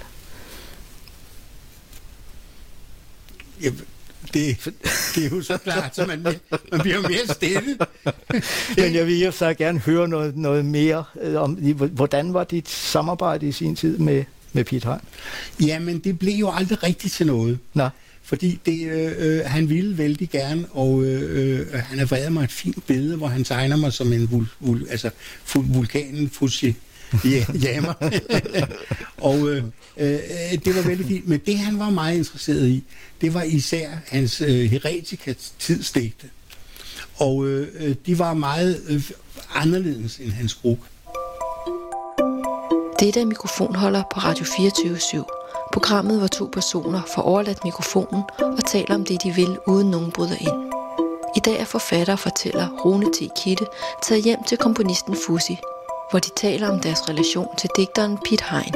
Speaker 3: Ja, det, det er jo så klart, så man, man bliver jo mere stille.
Speaker 2: Men jeg vil så gerne høre noget, noget mere om, hvordan var dit samarbejde i sin tid med, med Piet Hein?
Speaker 3: Jamen, det blev jo aldrig rigtigt til noget.
Speaker 2: Nå.
Speaker 3: Fordi det, øh, han ville vældig gerne, og øh, han har været mig et fint billede, hvor han tegner mig som en vul, vul, altså, vulkanen Fuji. Ja, jammer. Og øh, øh, det var veldig fint. Men det, han var meget interesseret i, det var især hans øh, Heretica-tidsdigte. Og øh, de var meget øh, anderledes end hans gruppe.
Speaker 4: Dette er Mikrofonholder på Radio fireogtyve syv. Programmet, hvor to personer får overladt mikrofonen og taler om det, de vil, uden nogen bryder ind. I dag er forfatter og fortæller Rune T. Kidde taget hjem til komponisten Fuzzy, hvor de taler om deres relation til digteren Piet Hein.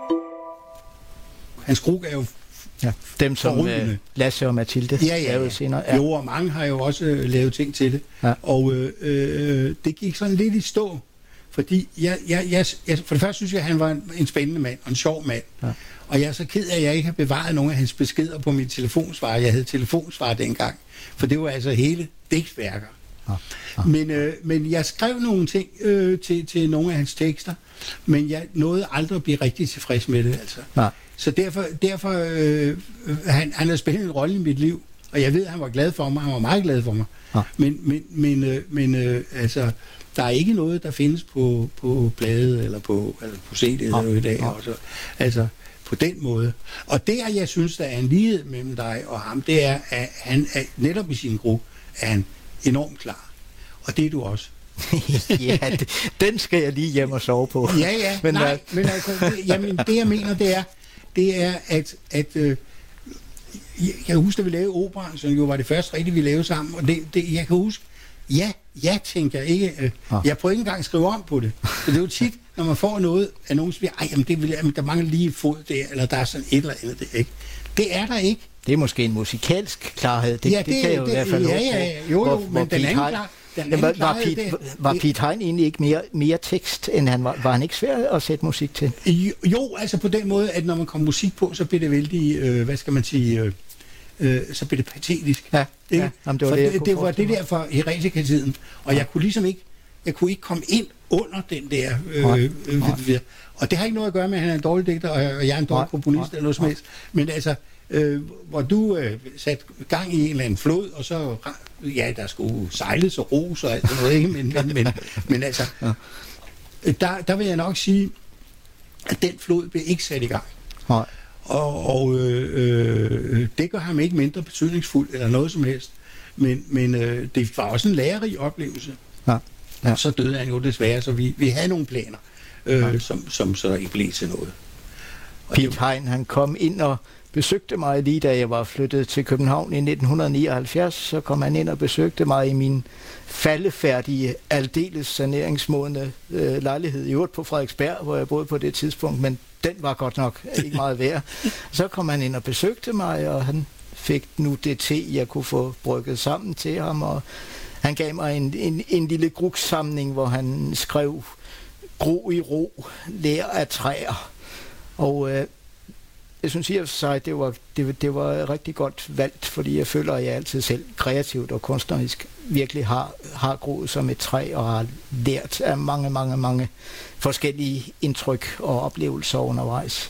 Speaker 3: Hans Krug er jo
Speaker 2: ja, dem som uh, Lasse og Mathilde
Speaker 3: ja, ja, ja.
Speaker 2: senere. Ja.
Speaker 3: Jo, og mange har jo også uh, lavet ting til det. Ja. Og øh, øh, det gik sådan lidt i stå, fordi jeg, jeg, jeg, jeg, for det første synes jeg, at han var en, en spændende mand og en sjov mand. Ja. Og jeg er så ked af, at jeg ikke har bevaret nogle af hans beskeder på min telefonsvarer. Jeg havde telefonsvarer dengang, for det var altså hele digtværker. Ja. Ja. Men, øh, men jeg skrev nogle ting øh, til, til nogle af hans tekster, men jeg nåede aldrig at blive rigtig tilfreds med det. Altså. Ja. Så derfor, derfor øh, han, han har spillet en rolle i mit liv, og jeg ved, at han var glad for mig, han var meget glad for mig. Ja. Men, men, men, øh, men øh, altså, der er ikke noget, der findes på, på plade eller på, altså på C D ja. i dag. Ja. Også. Altså, på den måde. Og det, jeg synes, der er en lighed mellem dig og ham, det er, at han er, netop i sin gruppe er han enormt klar. Og det er du også.
Speaker 2: Ja, det, den skal jeg lige hjem og sove på.
Speaker 3: Ja, ja. Men, nej, uh... men altså, det, jamen, det jeg mener, det er, det er at, at øh, jeg kan huske, at vi lavede operaen, som jo var det første rigtige, vi lavede sammen, og det, det, jeg kan huske, ja, ja, tænker jeg ikke. Øh, ah. Jeg prøver ikke engang at skrive om på det. Så det er jo tit, når man får noget af nogen, som siger, ej, jamen, det vil, jamen, der mangler lige et fod der, eller der er sådan et eller andet der, ikke? Det er der ikke.
Speaker 2: Det er måske en musikalsk klarhed. Det,
Speaker 3: ja, det,
Speaker 2: det kan jeg jo
Speaker 3: det,
Speaker 2: i hvert fald
Speaker 3: ja, ja, ja, jo, jo, hvor, men hvor den anden klar...
Speaker 2: Jamen, var, var, Piet, var Piet Hein egentlig ikke mere, mere tekst, end han var? Var han ikke svær at sætte musik til?
Speaker 3: Jo, jo, altså på den måde, at når man kommer musik på, så bliver det vældig, øh, hvad skal man sige, øh, øh, så bliver det patetisk.
Speaker 2: Ja, ja. Jamen, det var
Speaker 3: for
Speaker 2: det,
Speaker 3: det, det var det der for Heretica-tiden, og ja. jeg kunne ligesom ikke, jeg kunne ikke komme ind under den der, øh, øh, øh, og det har ikke noget at gøre med, at han er en dårlig digter, og jeg er en dårlig komponist eller noget som helst, men altså, øh, hvor du øh, satte gang i en eller anden flod, og så, ja, der skulle sejles og ros og alt sådan noget, ikke? Men, men, men, men altså, der, der vil jeg nok sige, at den flod blev ikke sat i gang.
Speaker 2: Nej.
Speaker 3: Og, og øh, øh, det gør ham ikke mindre betydningsfuld eller noget som helst, men, men øh, det var også en lærerig oplevelse.
Speaker 2: Ja. Ja.
Speaker 3: Så døde han jo desværre, så vi, vi havde nogle planer, øh, ja. som, som så ikke blev til noget. Og
Speaker 2: Piet Hein, han kom ind og besøgte mig lige da jeg var flyttet til København i nitten nioghalvfjerds, så kom han ind og besøgte mig i min faldefærdige, aldeles saneringsmodne øh, lejlighed i øvrigt på Frederiksberg, hvor jeg boede på det tidspunkt, men den var godt nok ikke meget værd. Så kom han ind og besøgte mig, og han fik nu det te, jeg kunne få brygget sammen til ham, og han gav mig en, en, en lille gruksamling, hvor han skrev gro i ro, lær af træer. Og øh, jeg synes i og for sig, det var, det, det var rigtig godt valgt, fordi jeg føler, at jeg altid selv kreativt og kunstnerisk virkelig har, har groet som et træ og har lært af mange, mange, mange forskellige indtryk og oplevelser undervejs.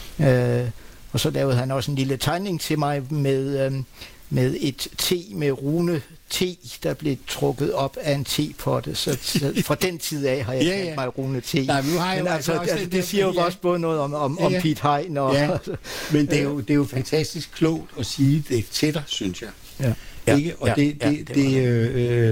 Speaker 2: Øh, og så lavede han også en lille tegning til mig med, øh, med et te med rune te, der blev trukket op af en tepotte. Så, så fra den tid af har jeg ja, ja. mig rune te.
Speaker 3: Nej, men har jeg men altså,
Speaker 2: altså, det, det siger jo ja. også både noget om, om, ja, ja. om Piet Hein. Og,
Speaker 3: ja. Men det er, jo, det er jo fantastisk klogt at sige det til dig, synes jeg.
Speaker 2: Ja. Ja.
Speaker 3: Ikke? Og ja. det, det, ja, det, det øh,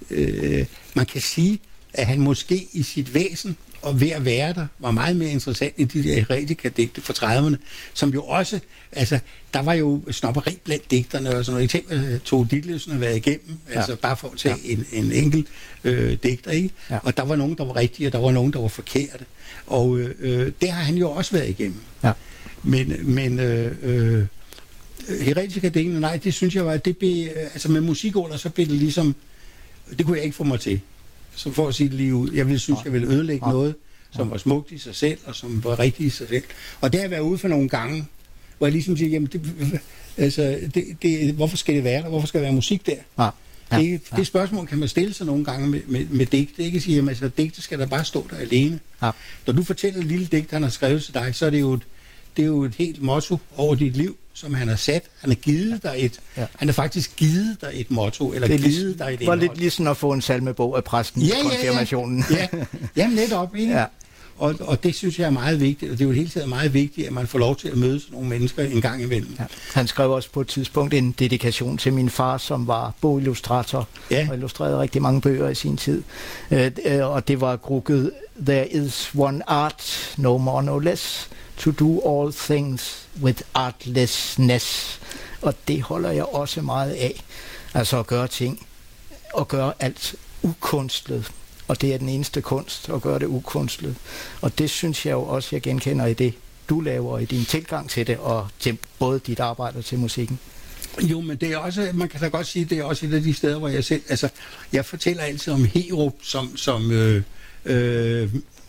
Speaker 3: øh, man kan sige, at han måske i sit væsen og ved at være der, var meget mere interessant end de der Heretica-digte fra trediverne, som jo også, altså, der var jo snopperi blandt digterne og sådan noget. Jeg tænker, at Tove Ditlevsen har været igennem, ja. altså bare for at tage ja. en, en enkelt øh, digter, ikke? Ja. Og der var nogen, der var rigtige, og der var nogen, der var forkerte. Og øh, det har han jo også været igennem. Ja. Men, men øh, øh, Heretica-digtene, nej, det synes jeg var, det blev, altså med musikåler, så blev det ligesom, det kunne jeg ikke få mig til. Så for at sige det lige ud, jeg ville synes, jeg ville ødelægge noget, som var smukt i sig selv, og som var rigtigt i sig selv. Og det har jeg været ude for nogle gange, hvor jeg ligesom siger, jamen, det, altså, det, det, hvorfor skal det være der? Hvorfor skal der være musik der? Ja. Ja. Det, det spørgsmål kan man stille sig nogle gange med, med, med digte. Ikke sige, jamen, altså, digte skal der bare stå der alene. Ja. Når du fortæller et lille digt, han har skrevet til dig, så er det jo et, det er jo et helt motto over dit liv, som han har sat. Han har givet dig et, ja. han har faktisk givet dig et motto, eller det givet dig et
Speaker 2: indhold. Det var lidt ligesom at få en salmebog af præsten i ja, konfirmationen.
Speaker 3: Ja, ja. Jamen netop, ikke? Ja. Og, og det synes jeg er meget vigtigt, og det er jo hele tiden meget vigtigt, at man får lov til at møde sådan nogle mennesker en gang imellem. Ja.
Speaker 2: Han skrev også på et tidspunkt en dedikation til min far, som var bogillustrator, ja. og illustrerede rigtig mange bøger i sin tid. Uh, og det var grukket, there is one art, no more, no less, to do all things with artlessness. Og det holder jeg også meget af. Altså at gøre ting at gøre alt ukunstlet. Og det er den eneste kunst, at gøre det ukunstlet. Og det synes jeg jo også, jeg genkender i det, du laver, i din tilgang til det, og til både dit arbejde og til musikken.
Speaker 3: Jo, men det er også, man kan da godt sige, det er også et af de steder, hvor jeg selv, altså, jeg fortæller altid om Herup, som, som øh, øh,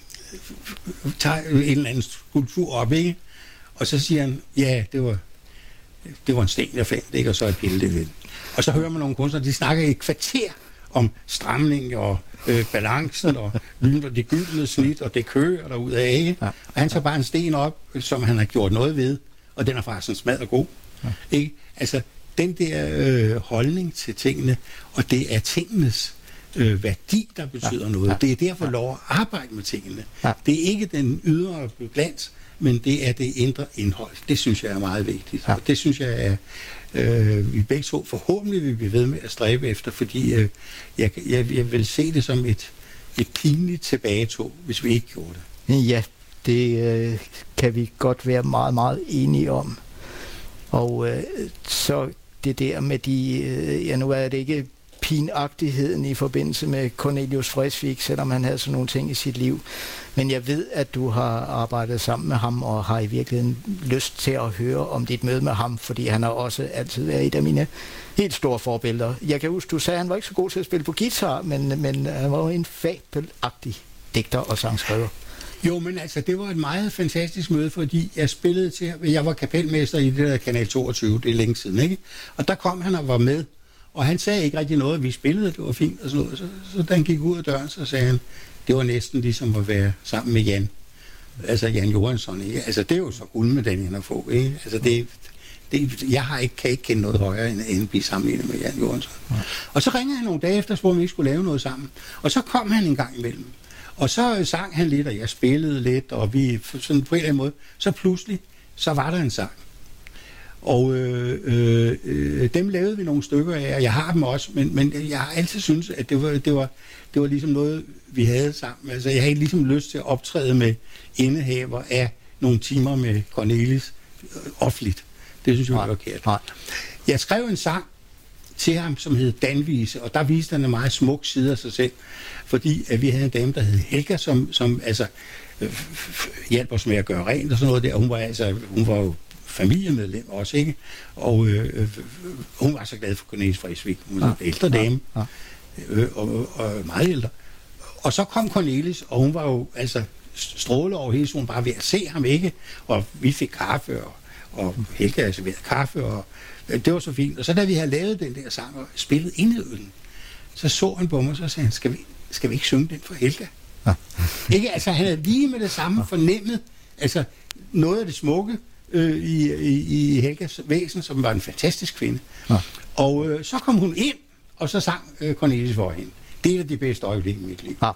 Speaker 3: tager en eller anden skulptur op, ikke? Og så siger han, ja, det var, det var en sten, jeg fandt, ikke? Og så et billede. Og så hører man nogle kunstnere, de snakker i et kvarter om stramning og øh, balancen og det gyldne snit og det kører derudad, ikke? Ja. Og han tager bare en sten op, som han har gjort noget ved, og den er faktisk smadret god. Ja. Ikke? Altså, den der øh, holdning til tingene, og det er tingenes øh, værdi, der betyder ja. noget. Ja. Det er derfor lov at arbejde med tingene. Ja. Det er ikke den ydre glans, men det er det indre indhold. Det synes jeg er meget vigtigt. Ja. Og det synes jeg er, øh, vi begge to forhåbentlig vil blive ved med at stræbe efter, fordi øh, jeg, jeg, jeg vil se det som et, et pinligt tilbagetog, hvis vi ikke gjorde det.
Speaker 2: Ja, det øh, kan vi godt være meget, meget enige om. Og øh, så det der med de, øh, ja nu er det ikke pinagtigheden i forbindelse med Cornelius Vreeswijk, selvom han havde sådan nogle ting i sit liv. Men jeg ved, at du har arbejdet sammen med ham, og har i virkeligheden lyst til at høre om dit møde med ham, fordi han har også altid været et af mine helt store forbilleder. Jeg kan huske, du sagde, at han var ikke så god til at spille på guitar, men, men han var jo en fabelagtig digter og sangskriver.
Speaker 3: Jo, men altså, det var et meget fantastisk møde, fordi jeg spillede til, jeg var kapelmester i det der Kanal toogtyve, det er længe siden, ikke? Og der kom han og var med, og han sagde ikke rigtig noget, vi spillede, det var fint og sådan noget. Så, så da han gik ud af døren, så sagde han, det var næsten ligesom at være sammen med Jan. Altså Jan Johansson, ikke? Altså det er jo så guldmedaljen at få, ikke? Altså det, det jeg har ikke, kan ikke kende noget højere, end, end at blive sammenlignet med Jan Johansson. Ja. Og så ringede han nogle dage efter, hvor vi ikke skulle lave noget sammen. Og så kom han en gang imellem. Og så sang han lidt, og jeg spillede lidt, og vi sådan på en eller anden måde. Så pludselig, så var der en sang. Og øh, øh, øh, dem lavede vi nogle stykker af, og jeg har dem også, men, men jeg har altid syntes, at det var, det, var, det var ligesom noget, vi havde sammen. Altså, jeg havde ligesom lyst til at optræde med indehaver af nogle timer med Cornelis øh, offentligt. Det synes jeg var forkert. Jeg skrev en sang til ham, som hed Danvise, og der viste han en meget smuk side af sig selv, fordi at vi havde en dame, der hed Helga, som, som altså øh, hjalp os med at gøre rent og sådan noget der. Hun var, altså, hun var jo familiemedlem også, ikke? Og øh, hun var så glad for Cornelis Vreeswijk. Hun var ja. en ældre dame, ja. Ja. Øh, og, og meget ældre. Og så kom Cornelis, og hun var jo altså stråle over hele, så hun bare ved at se ham, ikke? Og vi fik kaffe, og, og Helga altså ved kaffe, og det var så fint. Og så da vi havde lavet den der sang og spillet indledningen, så så han på mig, og så sagde han, skal vi, skal vi ikke synge den for Helga? Ja. Ikke? Altså han havde lige med det samme fornemmet, altså noget af det smukke øh, i, i, i Helgas væsen, som var en fantastisk kvinde. Ja. Og øh, så kom hun ind, og så sang øh, Cornelis for hende. Det er de bedste øjeblikke i mit liv. Ja.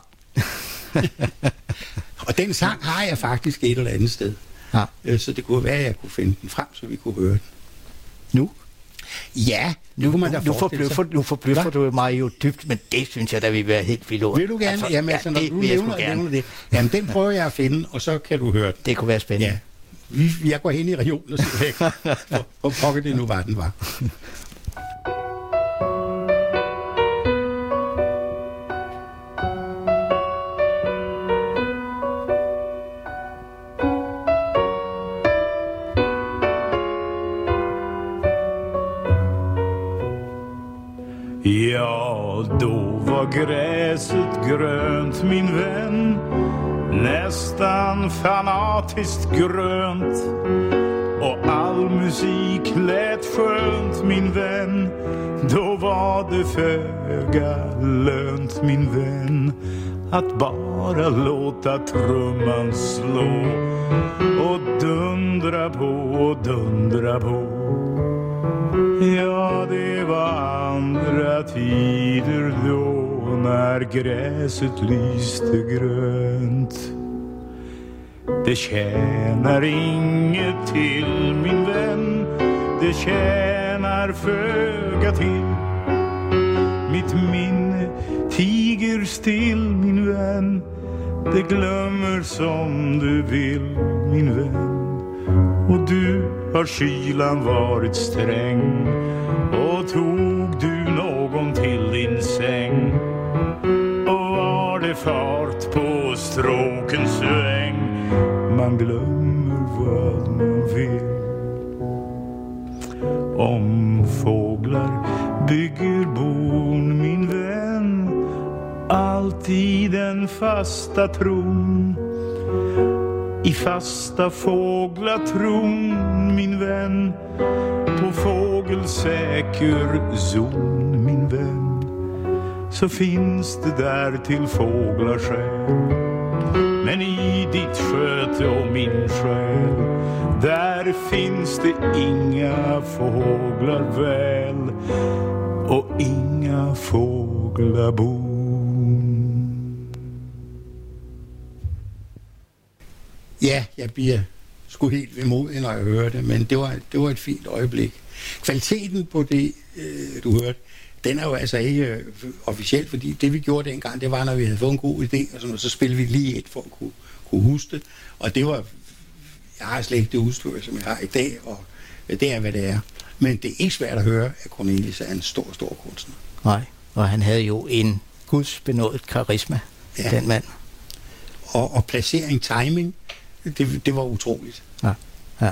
Speaker 3: Og den sang har jeg faktisk et eller andet sted. Ja. Øh, så det kunne være, at jeg kunne finde den frem, så vi kunne høre den.
Speaker 2: Nu?
Speaker 3: Ja, nu kunne man da
Speaker 2: nu forbløffer, nu forbløffer du mig jo dybt, men det synes jeg, da vi være helt vildt over.
Speaker 3: Vil du gerne? Altså, jamen, altså, når ja, det, du nævner, nævner det. Jamen, den prøver jeg at finde, og så kan du høre den.
Speaker 2: Det kunne være spændende. Ja.
Speaker 3: Vi, jeg går hen i regionen og siger væk, hvor pokker det nu var, den var.
Speaker 7: Ja, då var gräset grönt, min vän, nästan fanatiskt grönt, och all musik lät skönt, min vän. Då var det föga lönt, min vän, att bara låta trumman slå och dundra på och dundra på. Ja, det var andra tider då, när gräset lyste grönt. Det tjänar inget till, min vän, det tjänar föga till. Mitt minne tiger still, min vän, det glömmer som du vill, min vän. Och du har kylan varit sträng, och tog du någon till din säng, och var det fart på stråkens sväng, man glömmer vad man vill. Om fåglar bygger bon, min vän, alltid den fasta tron, i fasta fåglatron, min vän, på fågelsäker zon, min vän, så finns det där till fåglar själ. Men i ditt sköte och min själ, där finns det inga fåglar väl, och inga fåglar bon.
Speaker 3: Ja, jeg bliver sgu helt vemodig, når jeg hører det, men det var, det var et fint øjeblik. Kvaliteten på det, øh, du hørte, den er jo altså ikke øh, officiel, fordi det vi gjorde dengang, det var, når vi havde fået en god idé, og, sådan, og så spillede vi lige et for at kunne, kunne huske det, og det var, jeg har slet ikke det udstyr, som jeg har i dag, og det er, hvad det er. Men det er ikke svært at høre, at Cornelis er en stor, stor kunstner.
Speaker 2: Nej, og han havde jo en gudsbenådet karisma, ja. Den mand.
Speaker 3: Og, og placering, timing, det, det var utroligt.
Speaker 2: Ja, ja.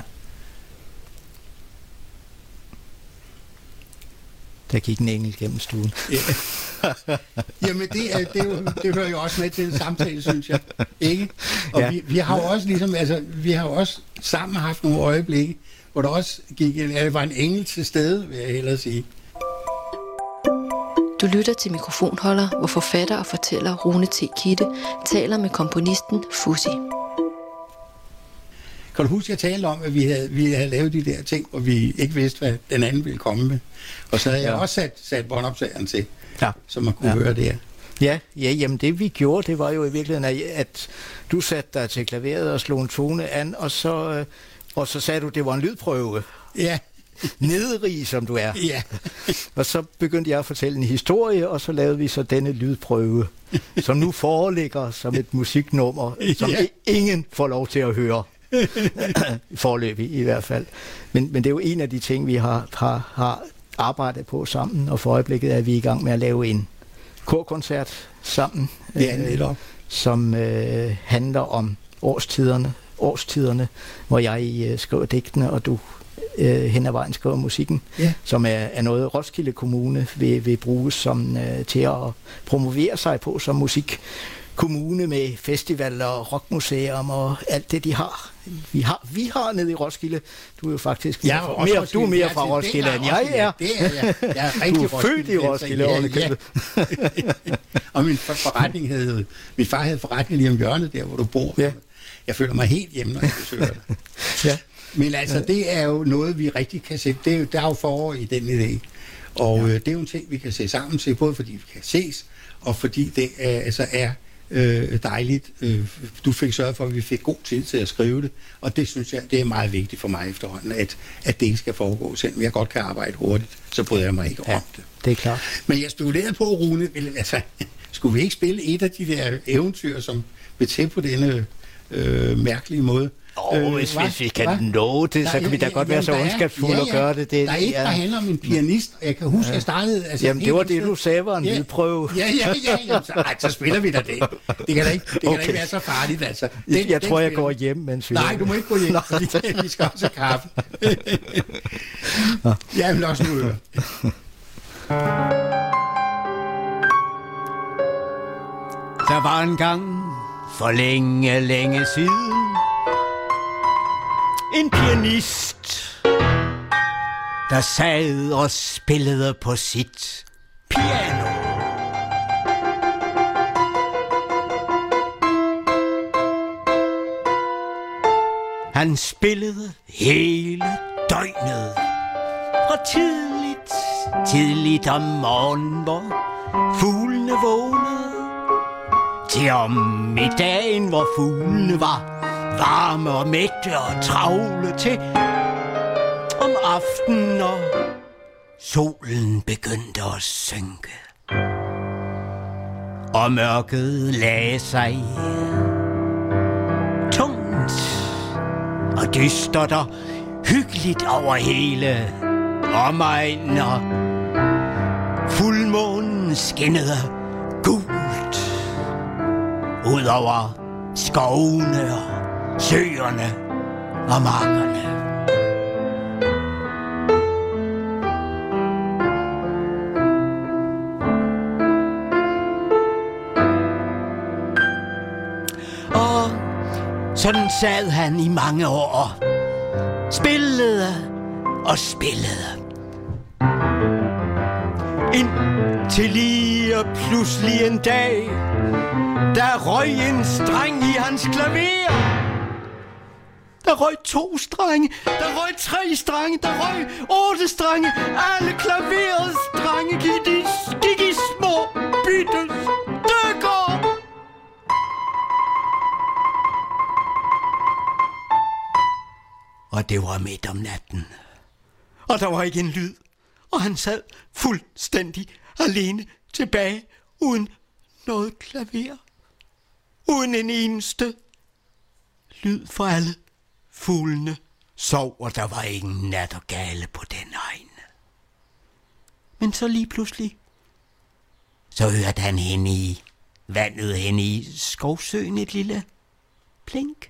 Speaker 2: Der gik en engel gennem stuen.
Speaker 3: Ja. Jamen, det, er, det, er jo, det hører jo også med til en samtale, synes jeg. Ikke? Og ja. vi, vi har jo også ligesom, altså, vi har jo også sammen haft nogle øjeblikke, hvor der også gik en, altså, var en engel til stede, vil jeg hellere sige.
Speaker 4: Du lytter til Mikrofonholder, hvor forfatter og fortæller Rune T. Kidde taler med komponisten Fuzzy.
Speaker 3: Kan du huske, jeg talte om, at vi havde, vi havde lavet de der ting, hvor vi ikke vidste, hvad den anden ville komme med. Og så havde ja. jeg også sat, sat båndoptageren til, ja. så man kunne ja. høre det her.
Speaker 2: Ja, ja, jamen det vi gjorde, det var jo i virkeligheden, at du satte dig til klaveret og slog en tone an, og så, og så sagde du, at det var en lydprøve.
Speaker 3: Ja.
Speaker 2: Nederig, som du er.
Speaker 3: Ja.
Speaker 2: Og så begyndte jeg at fortælle en historie, og så lavede vi så denne lydprøve, som nu foreligger som et musiknummer, som ja. ingen får lov til at høre. Forløbig i hvert fald. Men, men det er jo en af de ting, vi har, har, har arbejdet på sammen, og for øjeblikket er vi i gang med at lave en korkoncert sammen,
Speaker 3: ja,
Speaker 2: øh, som øh, handler om årstiderne, årstiderne, hvor jeg øh, skriver digtene, og du øh, hen ad vejen skriver musikken, ja. som er, er noget Roskilde Kommune vil, vil bruge som, øh, til at promovere sig på som musik. Kommune med festivaler og rockmuseum og alt det, de har. Vi har, vi har nede i Roskilde. Du er jo faktisk
Speaker 3: ja,
Speaker 2: mere, mere, du er mere fra Roskilde, end jeg er.
Speaker 3: Det er jeg. Jeg er rigtig
Speaker 2: du er født i Roskilde. Ja,
Speaker 3: ja. Og min forretning havde, min far havde forretning lige om hjørnet der, hvor du bor. Ja. Jeg føler mig helt hjemme, når jeg besøger dig. Ja. Men altså, det er jo noget, vi rigtig kan se. Det er, der er jo forår i den idé. Og ja. øh, det er jo en ting, vi kan se sammen til, både fordi vi kan ses, og fordi det er, altså er Øh, dejligt. Øh, du fik sørget for, at vi fik god tid til at skrive det, og det synes jeg, det er meget vigtigt for mig efterhånden, at, at det ikke skal foregå. Selvom jeg godt kan arbejde hurtigt, så bryder jeg mig ikke ja, om det.
Speaker 2: Det er klart.
Speaker 3: Men jeg spekulerede på, Rune, altså, skulle vi ikke spille et af de der eventyr, som vil til på denne øh, mærkelige måde?
Speaker 2: Åh, oh, øh, hvis, hvis vi kan nå det, så kan ja, vi da godt være så ondskabsfulde ja, ja. at gøre det. det
Speaker 3: der er et, der ja. handler om en pianist, og jeg kan huske, at jeg startede... Altså,
Speaker 2: jamen, det var det, du sagde var en
Speaker 3: ja.
Speaker 2: lydprøve.
Speaker 3: Ja, ja, ja. Jamen, så, ej, så spiller vi da det. Det kan da ikke, det kan okay. da ikke være så farligt, altså.
Speaker 2: Den, jeg den tror, jeg går hjem, mens vi...
Speaker 3: Nej, du må ikke gå hjem, fordi vi skal også have kaffe. Jamen, også nu høre.
Speaker 8: Der var en gang for længe, længe siden en pianist, der sad og spillede på sit piano. Han spillede hele døgnet, og tidligt, tidligt om morgenen, hvor fuglene vågnede, til om middagen, hvor fuglene var varme og mætte og travle, til om aftenen, og solen begyndte at synke, og mørket lagde sig tungt og dystert og hyggeligt over hele omegnen, og fuldmånen skinnede gult. Udover skovene og søerne og markerne. Og sådan sad han i mange år. Spillede og spillede. Indtil lige og pludselig en dag, der røg en streng i hans klaver. Der røg to strenge, der røg tre strenge, der røg otte strenge. Alle klaverets strenge gik i, gik i små bitte stykker. Og det var midt om natten. Og der var ikke en lyd. Og han sad fuldstændig alene tilbage, uden noget klaver. Uden en eneste lyd for alle. Fuglene sov, og der var ingen nat og gale på den egen. Men så lige pludselig, så hørte han hende i vandet henne i skovsøen et lille plink.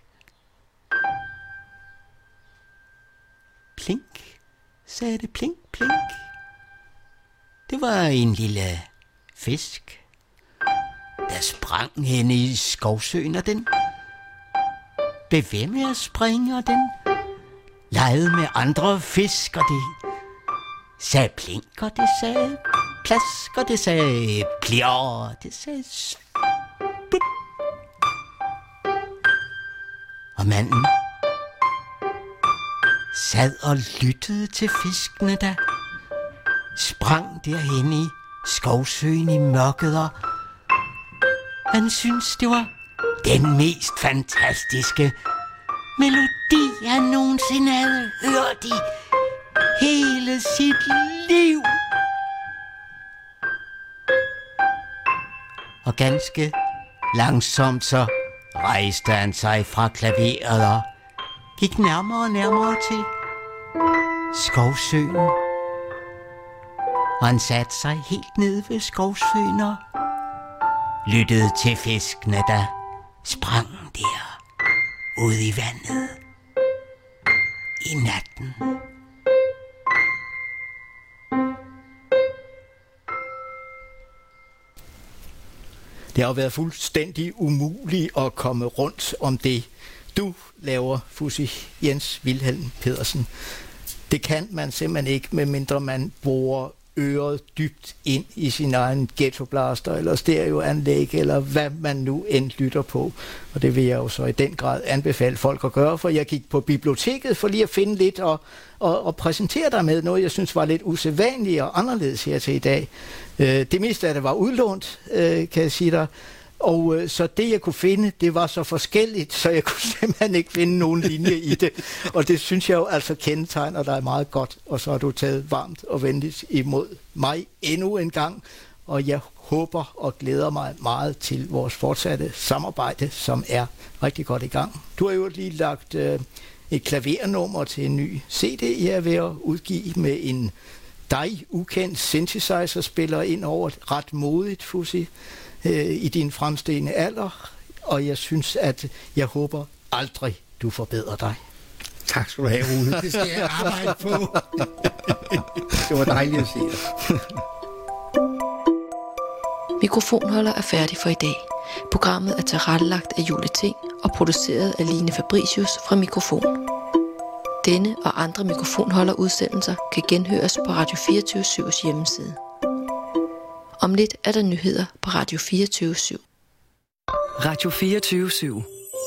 Speaker 8: Plink, sagde det, plink, plink. Det var en lille fisk, der sprang henne i skovsøen, og den blev ved med at springe, og den legede med andre fisk, og det sagde plink, og det sagde plask, og det sagde plier, og det sagde spup. Og manden sad og lyttede til fiskene, der sprang derhen i skovsøen i mørket, og han syntes, det var den mest fantastiske melodi, han nogensinde havde hørt i hele sit liv. Og ganske langsomt så rejste han sig fra klaveret og gik nærmere og nærmere til skovsøen. Og han satte sig helt ned ved skovsøen og lyttede til fiskene, der sprang der ude i vandet i natten.
Speaker 2: Det har jo været fuldstændig umuligt at komme rundt om det, du laver, Fuzzy Jens Vilhelm Pedersen. Det kan man simpelthen ikke, medmindre man borer øret dybt ind i sin egen ghettoblaster eller stereoanlæg, eller hvad man nu end lytter på. Og det vil jeg jo så i den grad anbefale folk at gøre, for jeg gik på biblioteket for lige at finde lidt og, og, og præsentere dig med noget, jeg synes var lidt usædvanligt og anderledes her til i dag. Øh, det meste af det var udlånt, øh, kan jeg sige dig. Og øh, så det, jeg kunne finde, det var så forskelligt, så jeg kunne simpelthen ikke finde nogen linje i det. Og det synes jeg jo altså kendetegner dig meget godt. Og så har du taget varmt og venligt imod mig endnu en gang. Og jeg håber og glæder mig meget til vores fortsatte samarbejde, som er rigtig godt i gang. Du har jo lige lagt øh, et klavernummer til en ny C D, jeg er ved at udgive med en dig ukendt synthesizer-spiller ind over, ret modigt, Fuzzy, i din fremstigende alder, og jeg synes, at jeg håber aldrig, du forbedrer dig.
Speaker 3: Tak skal du have, Rune. Det skal jeg arbejde på. Det var dejligt at se dig.
Speaker 4: Mikrofonholder er færdig for i dag. Programmet er tilrettelagt af Julie Ting og produceret af Line Fabricius fra Mikrofon. Denne og andre mikrofonholderudsendelser kan genhøres på Radio fireogtyve syvs hjemmeside. Om lidt er der nyheder på Radio fireogtyve syv.
Speaker 9: Radio fireogtyve syv.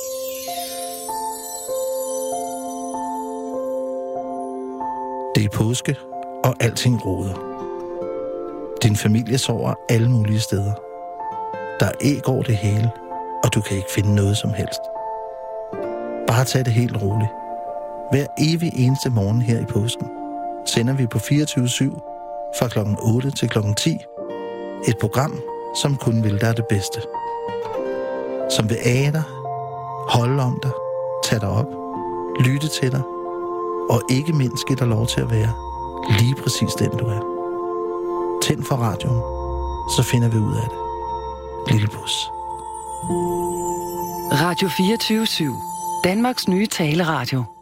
Speaker 10: Det er påske, og alting roder. Din familie sover alle mulige steder. Der er æg over det hele, og du kan ikke finde noget som helst. Bare tag det helt roligt. Hver evig eneste morgen her i påsken sender vi på fireogtyve syv fra klokken otte til klokken ti et program, som kun vil dig det bedste. Som vil age dig, holde om dig, tage dig op, lytte til dig, og ikke mindst give dig lov til at være lige præcis den du er. Tænd for radioen, så finder vi ud af det. Lillebus.
Speaker 9: Radio fireogtyve syv. Danmarks nye taleradio.